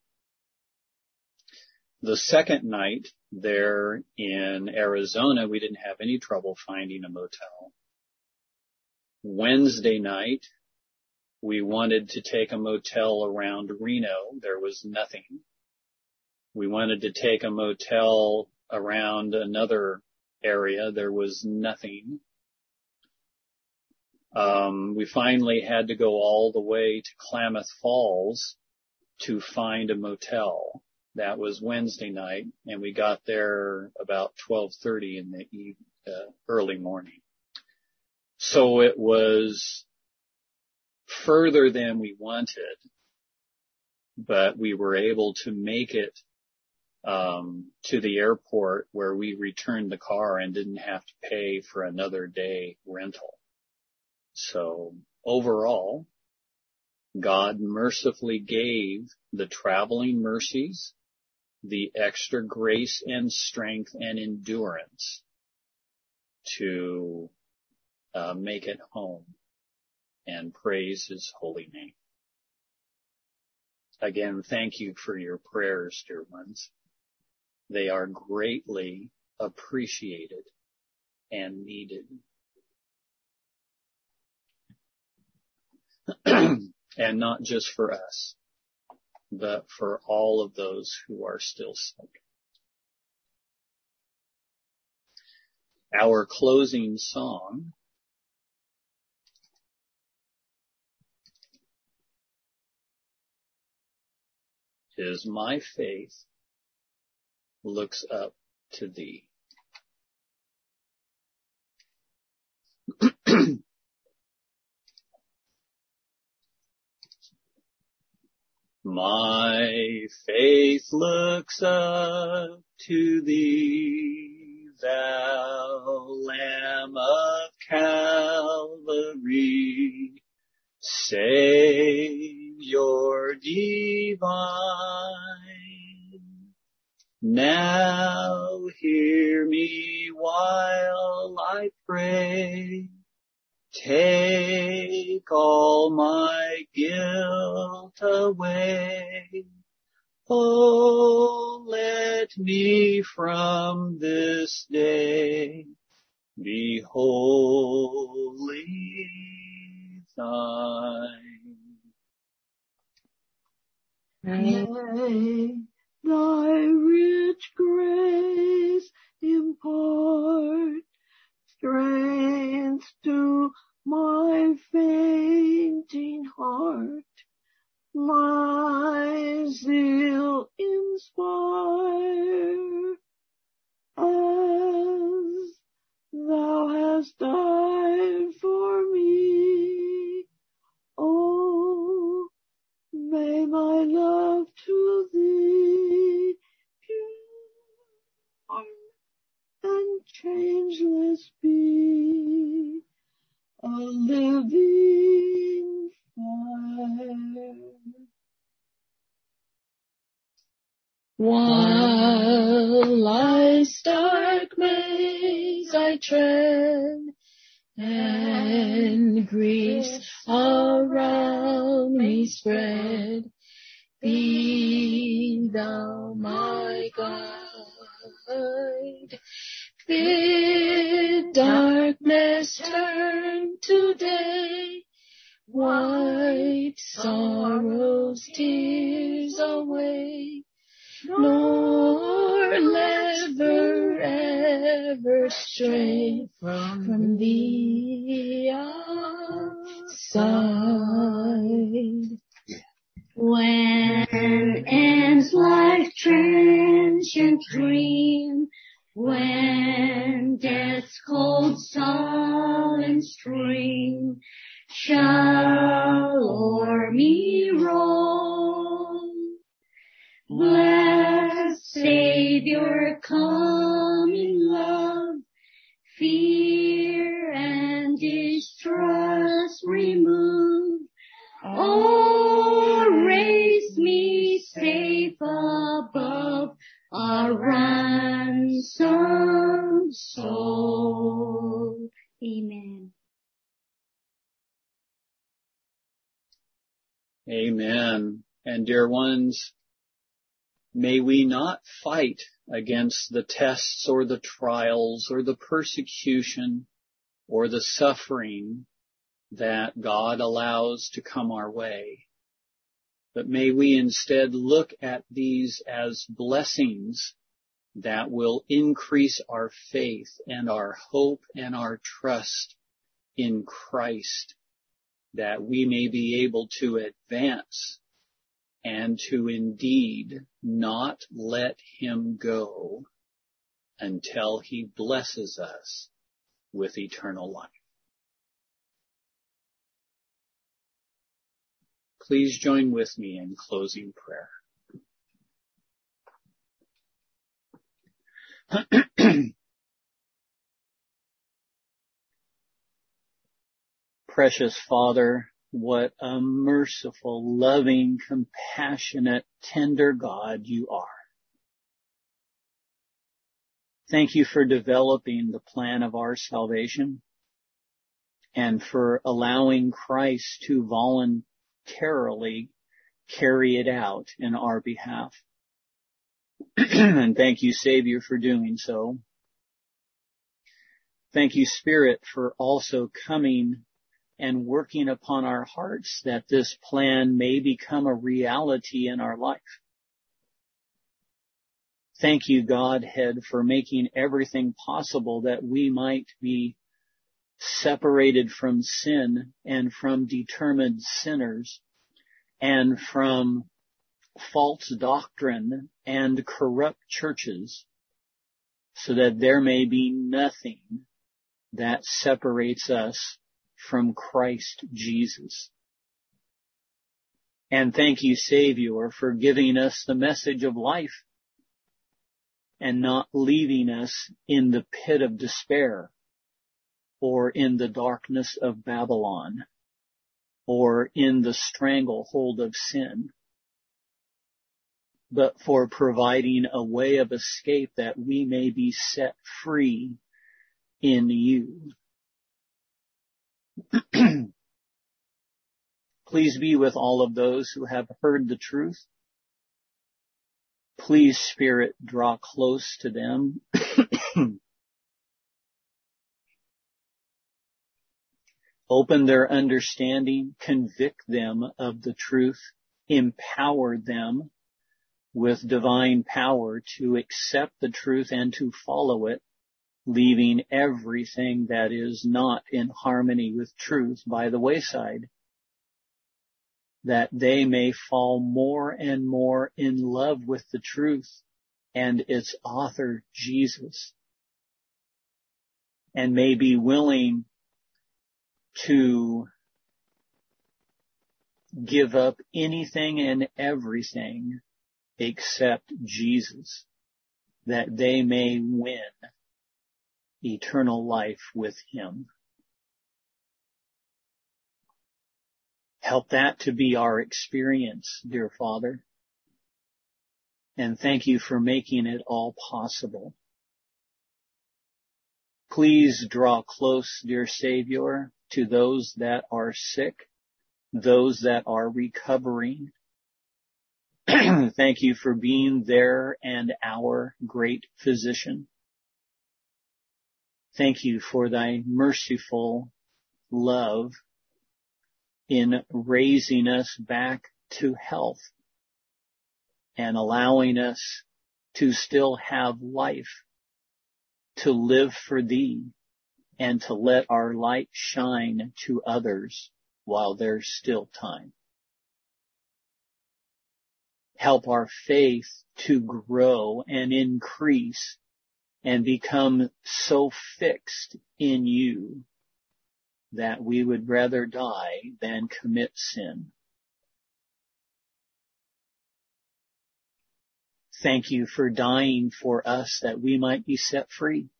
The second night there in Arizona, we didn't have any trouble finding a motel. Wednesday night, we wanted to take a motel around Reno. There was nothing. We wanted to take a motel around another area. There was nothing. Um, we finally had to go all the way to Klamath Falls to find a motel. That was Wednesday night, and we got there about twelve thirty in the eve, uh, early morning. So it was further than we wanted, but we were able to make it um, to the airport where we returned the car and didn't have to pay for another day rental. So overall, God mercifully gave the traveling mercies, the extra grace and strength and endurance to uh, make it home and praise His holy name. Again, thank you for your prayers, dear ones. They are greatly appreciated and needed. And not just for us, but for all of those who are still sick. Our closing song is My Faith Looks Up to Thee. My faith looks up to Thee, Thou Lamb of Calvary, Savior divine. Now hear me while I pray. Take all my guilt away. Oh, let me from this day be wholly Thine. May Thy rich grace impart strength to my fainting heart, my zeal inspire, as Thou hast died for me. Oh, may my love to Thee pure and changeless be, a living fire. While life's dark maze I tread, and griefs around me spread, be Thou my guide. Bid darkness turn to day, wipe sorrow's tears away, nor never ever stray from Thee. Amen. shall o'er me roll. Blessed Savior, come in love, fear and distrust remove. Oh, raise me safe above a ransomed soul. Amen. Amen. And dear ones, may we not fight against the tests or the trials or the persecution or the suffering that God allows to come our way. But may we instead look at these as blessings that will increase our faith and our hope and our trust in Christ, that we may be able to advance and to indeed not let him go until he blesses us with eternal life. Please join with me in closing prayer. Precious Father, what a merciful, loving, compassionate, tender God you are. Thank you for developing the plan of our salvation and for allowing Christ to voluntarily carry it out in our behalf. And thank you, Savior, for doing so. Thank you, Spirit, for also coming and working upon our hearts that this plan may become a reality in our life. Thank you, Godhead, for making everything possible that we might be separated from sin and from determined sinners and from false doctrine and corrupt churches, so that there may be nothing that separates us from Christ Jesus. And thank you, Savior, for giving us the message of life and not leaving us in the pit of despair or in the darkness of Babylon or in the stranglehold of sin, but for providing a way of escape that we may be set free in you. Please be with all of those who have heard the truth. Please, Spirit, draw close to them. Open their understanding, convict them of the truth, empower them with divine power to accept the truth and to follow it, leaving everything that is not in harmony with truth by the wayside, that they may fall more and more in love with the truth and its author, Jesus, and may be willing to give up anything and everything except Jesus, that they may win eternal life with him. Help that to be our experience, dear Father. And thank you for making it all possible. Please draw close, dear Savior, to those that are sick, those that are recovering. Thank you for being there and our great physician. Thank you for thy merciful love in raising us back to health and allowing us to still have life, to live for thee, and to let our light shine to others while there's still time. Help our faith to grow and increase and become so fixed in you that we would rather die than commit sin. Thank you for dying for us that we might be set free.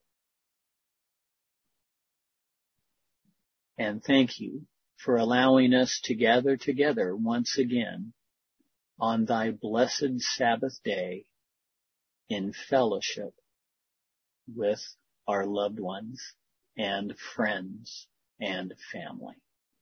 And thank you for allowing us to gather together once again on thy blessed Sabbath day in fellowship with our loved ones and friends and family.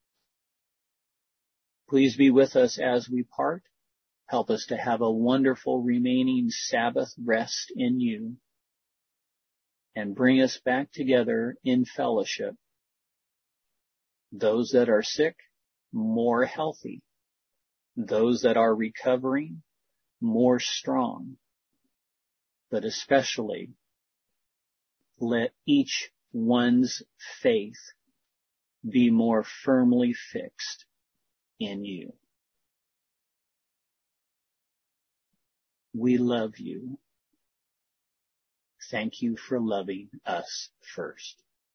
Please be with us as we part. Help us to have a wonderful remaining Sabbath rest in you, and bring us back together in fellowship. Those that are sick, more healthy. Those that are recovering, more strong. But especially, let each one's faith be more firmly fixed in you. We love you. Thank you for loving us first.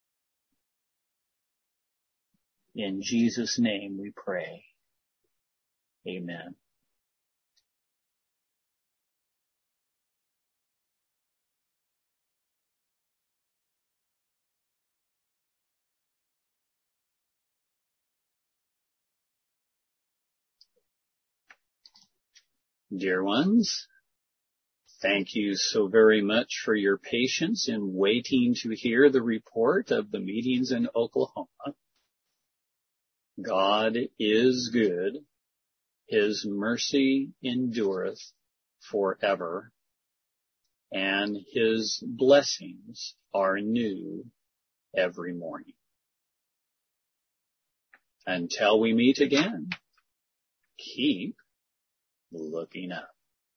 In Jesus' name we pray. Amen. Dear ones, thank you so very much for your patience in waiting to hear the report of the meetings in Oklahoma. God is good. His mercy endureth forever, and His blessings are new every morning. Until we meet again, keep looking up.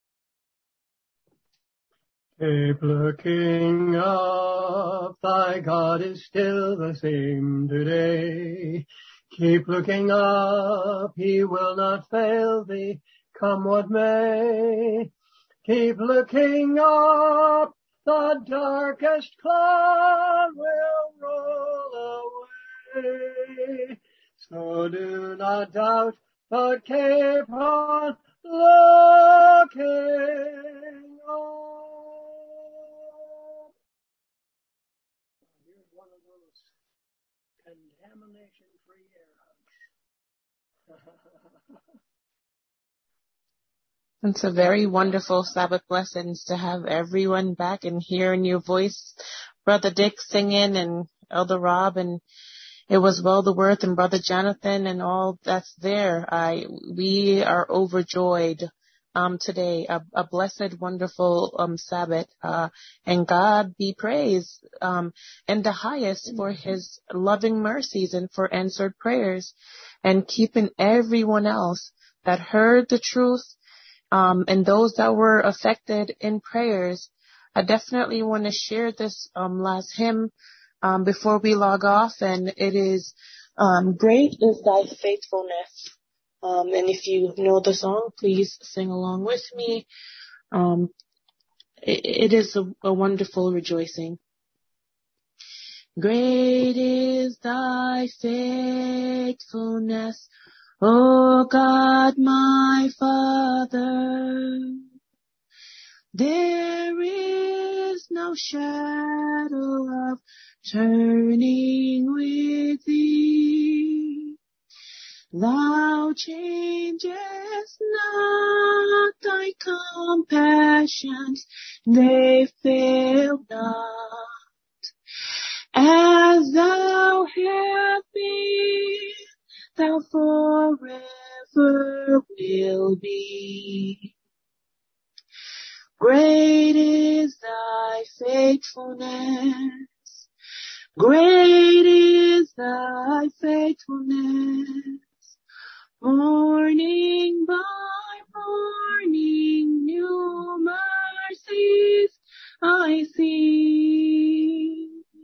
Keep looking up, thy God is still the same today. Keep looking up, He will not fail thee, come what may. Keep looking up, the darkest cloud will roll away. So do not doubt, but keep on looking up. Here's one of those contamination-free air hugs. It's a very wonderful Sabbath blessings to have everyone back and hearing your voice, Brother Dick singing and Elder Rob, and it was well the worth, and Brother Jonathan and all that's there. I we are overjoyed um today. A, a blessed, wonderful um Sabbath, uh, and God be praised um in the highest for His loving mercies and for answered prayers, and keeping everyone else that heard the truth. Um, and those that were affected in prayers. I definitely want to share this um, last hymn um, before we log off, and it is um, Great is Thy Faithfulness. Um, and if you know the song, please sing along with me. Um, it, it is a, a wonderful rejoicing. Great is Thy faithfulness, O God, my Father. There is no shadow of turning with Thee. Thou changest not, Thy compassions, they fail not. As Thou hast been, Thou forever will be. Great is Thy faithfulness. Great is Thy faithfulness. Morning by morning, new mercies I see.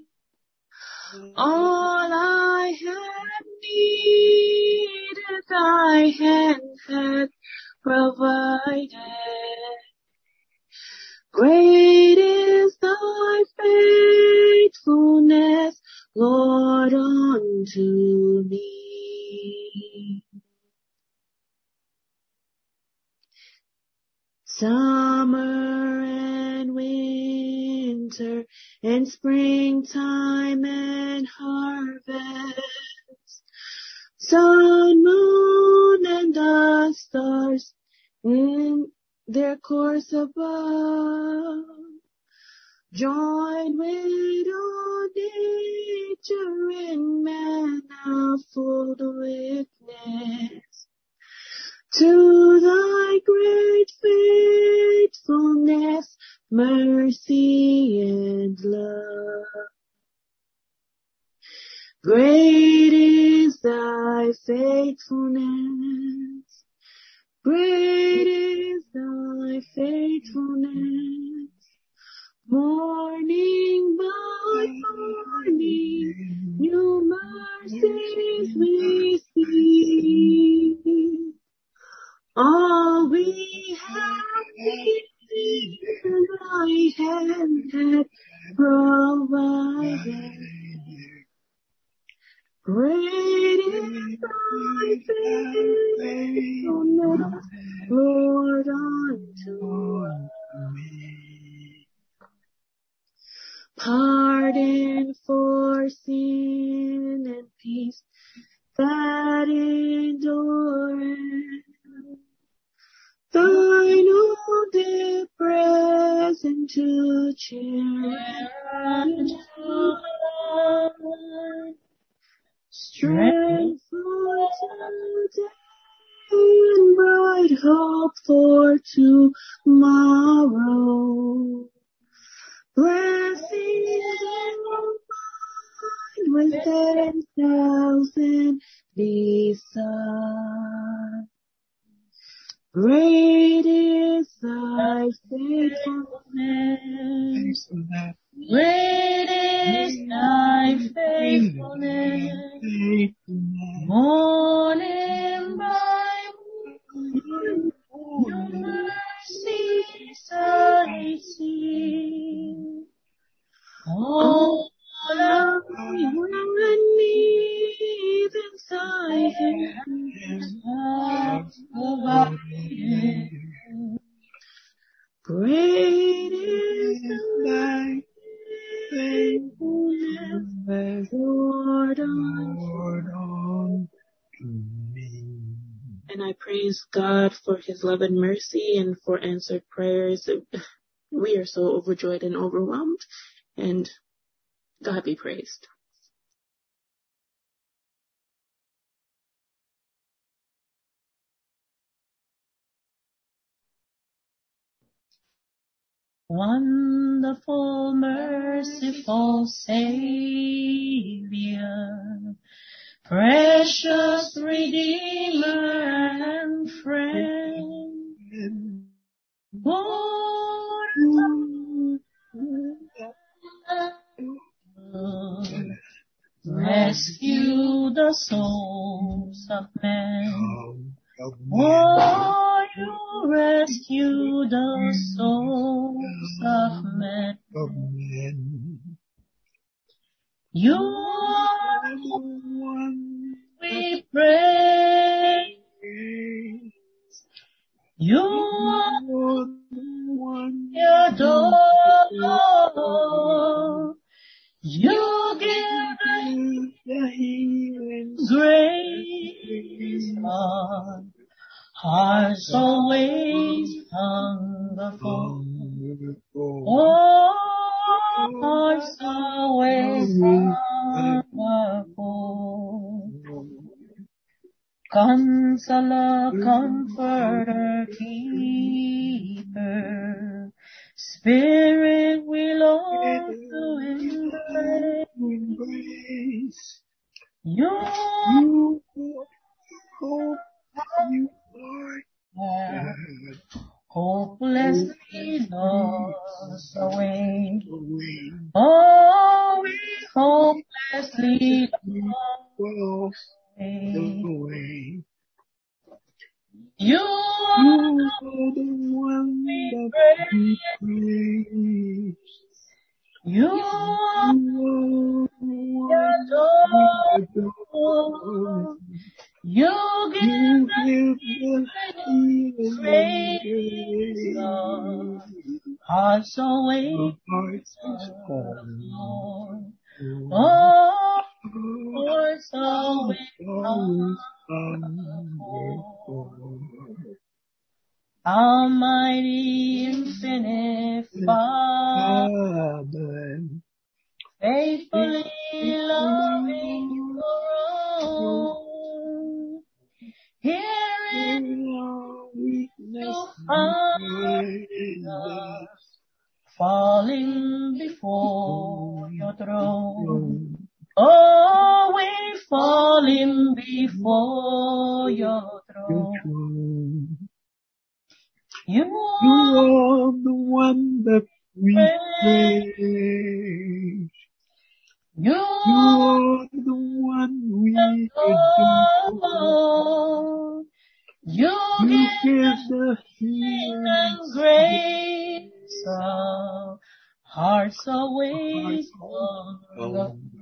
All I have needed, Thy hand hath provided. Great is Thy faithfulness, Lord, unto unto me. Summer and winter and springtime and harvest, sun, moon, and the stars in their course above, join with all nature in manifold witness to thy great faithfulness, mercy, and love. Great is thy faithfulness, great is thy faithfulness. Morning by morning, new mercies we see. All we have needed, thy hand hath provided. Great is thy faithfulness, Lord, unto me. Pardon for sin and peace that endureth, thine own present to cheer and to life, strength for today and bright hope for tomorrow. Blessings combined with ten thousand beside. Great is thy faithfulness. Great is thy faithfulness. Morning by morning, your mercies I see. All I need is thy hand has provided. Great is thy faithfulness, Lord, unto me. And I praise God for his love and mercy and for answered prayers. We are so overjoyed and overwhelmed, and God be praised. Wonderful, merciful Savior, precious Redeemer and friend, born rescue the souls of men. Oh, you rescue the souls of men. You are the one we praise. You are the one we adore. You give the healing grace, Lord. Hearts always hunger for. Oh, hearts always hunger for. Consoler, Comforter, Keeper, Spirit we long to embrace. You hope you are hopelessly lost away. Oh, we hopelessly lost away. You are the one we praise. You are adore. You give the praise, Lord. Hearts awake, Lord. Oh, hearts awake, Lord. Almighty infinite Father, faithfully loving your own, here in our weakness find us, falling before your throne. Oh, we falling before your throne. You are the one that we praise. You are the one we adore. You give the healing and grace. Our hearts awake, Lord.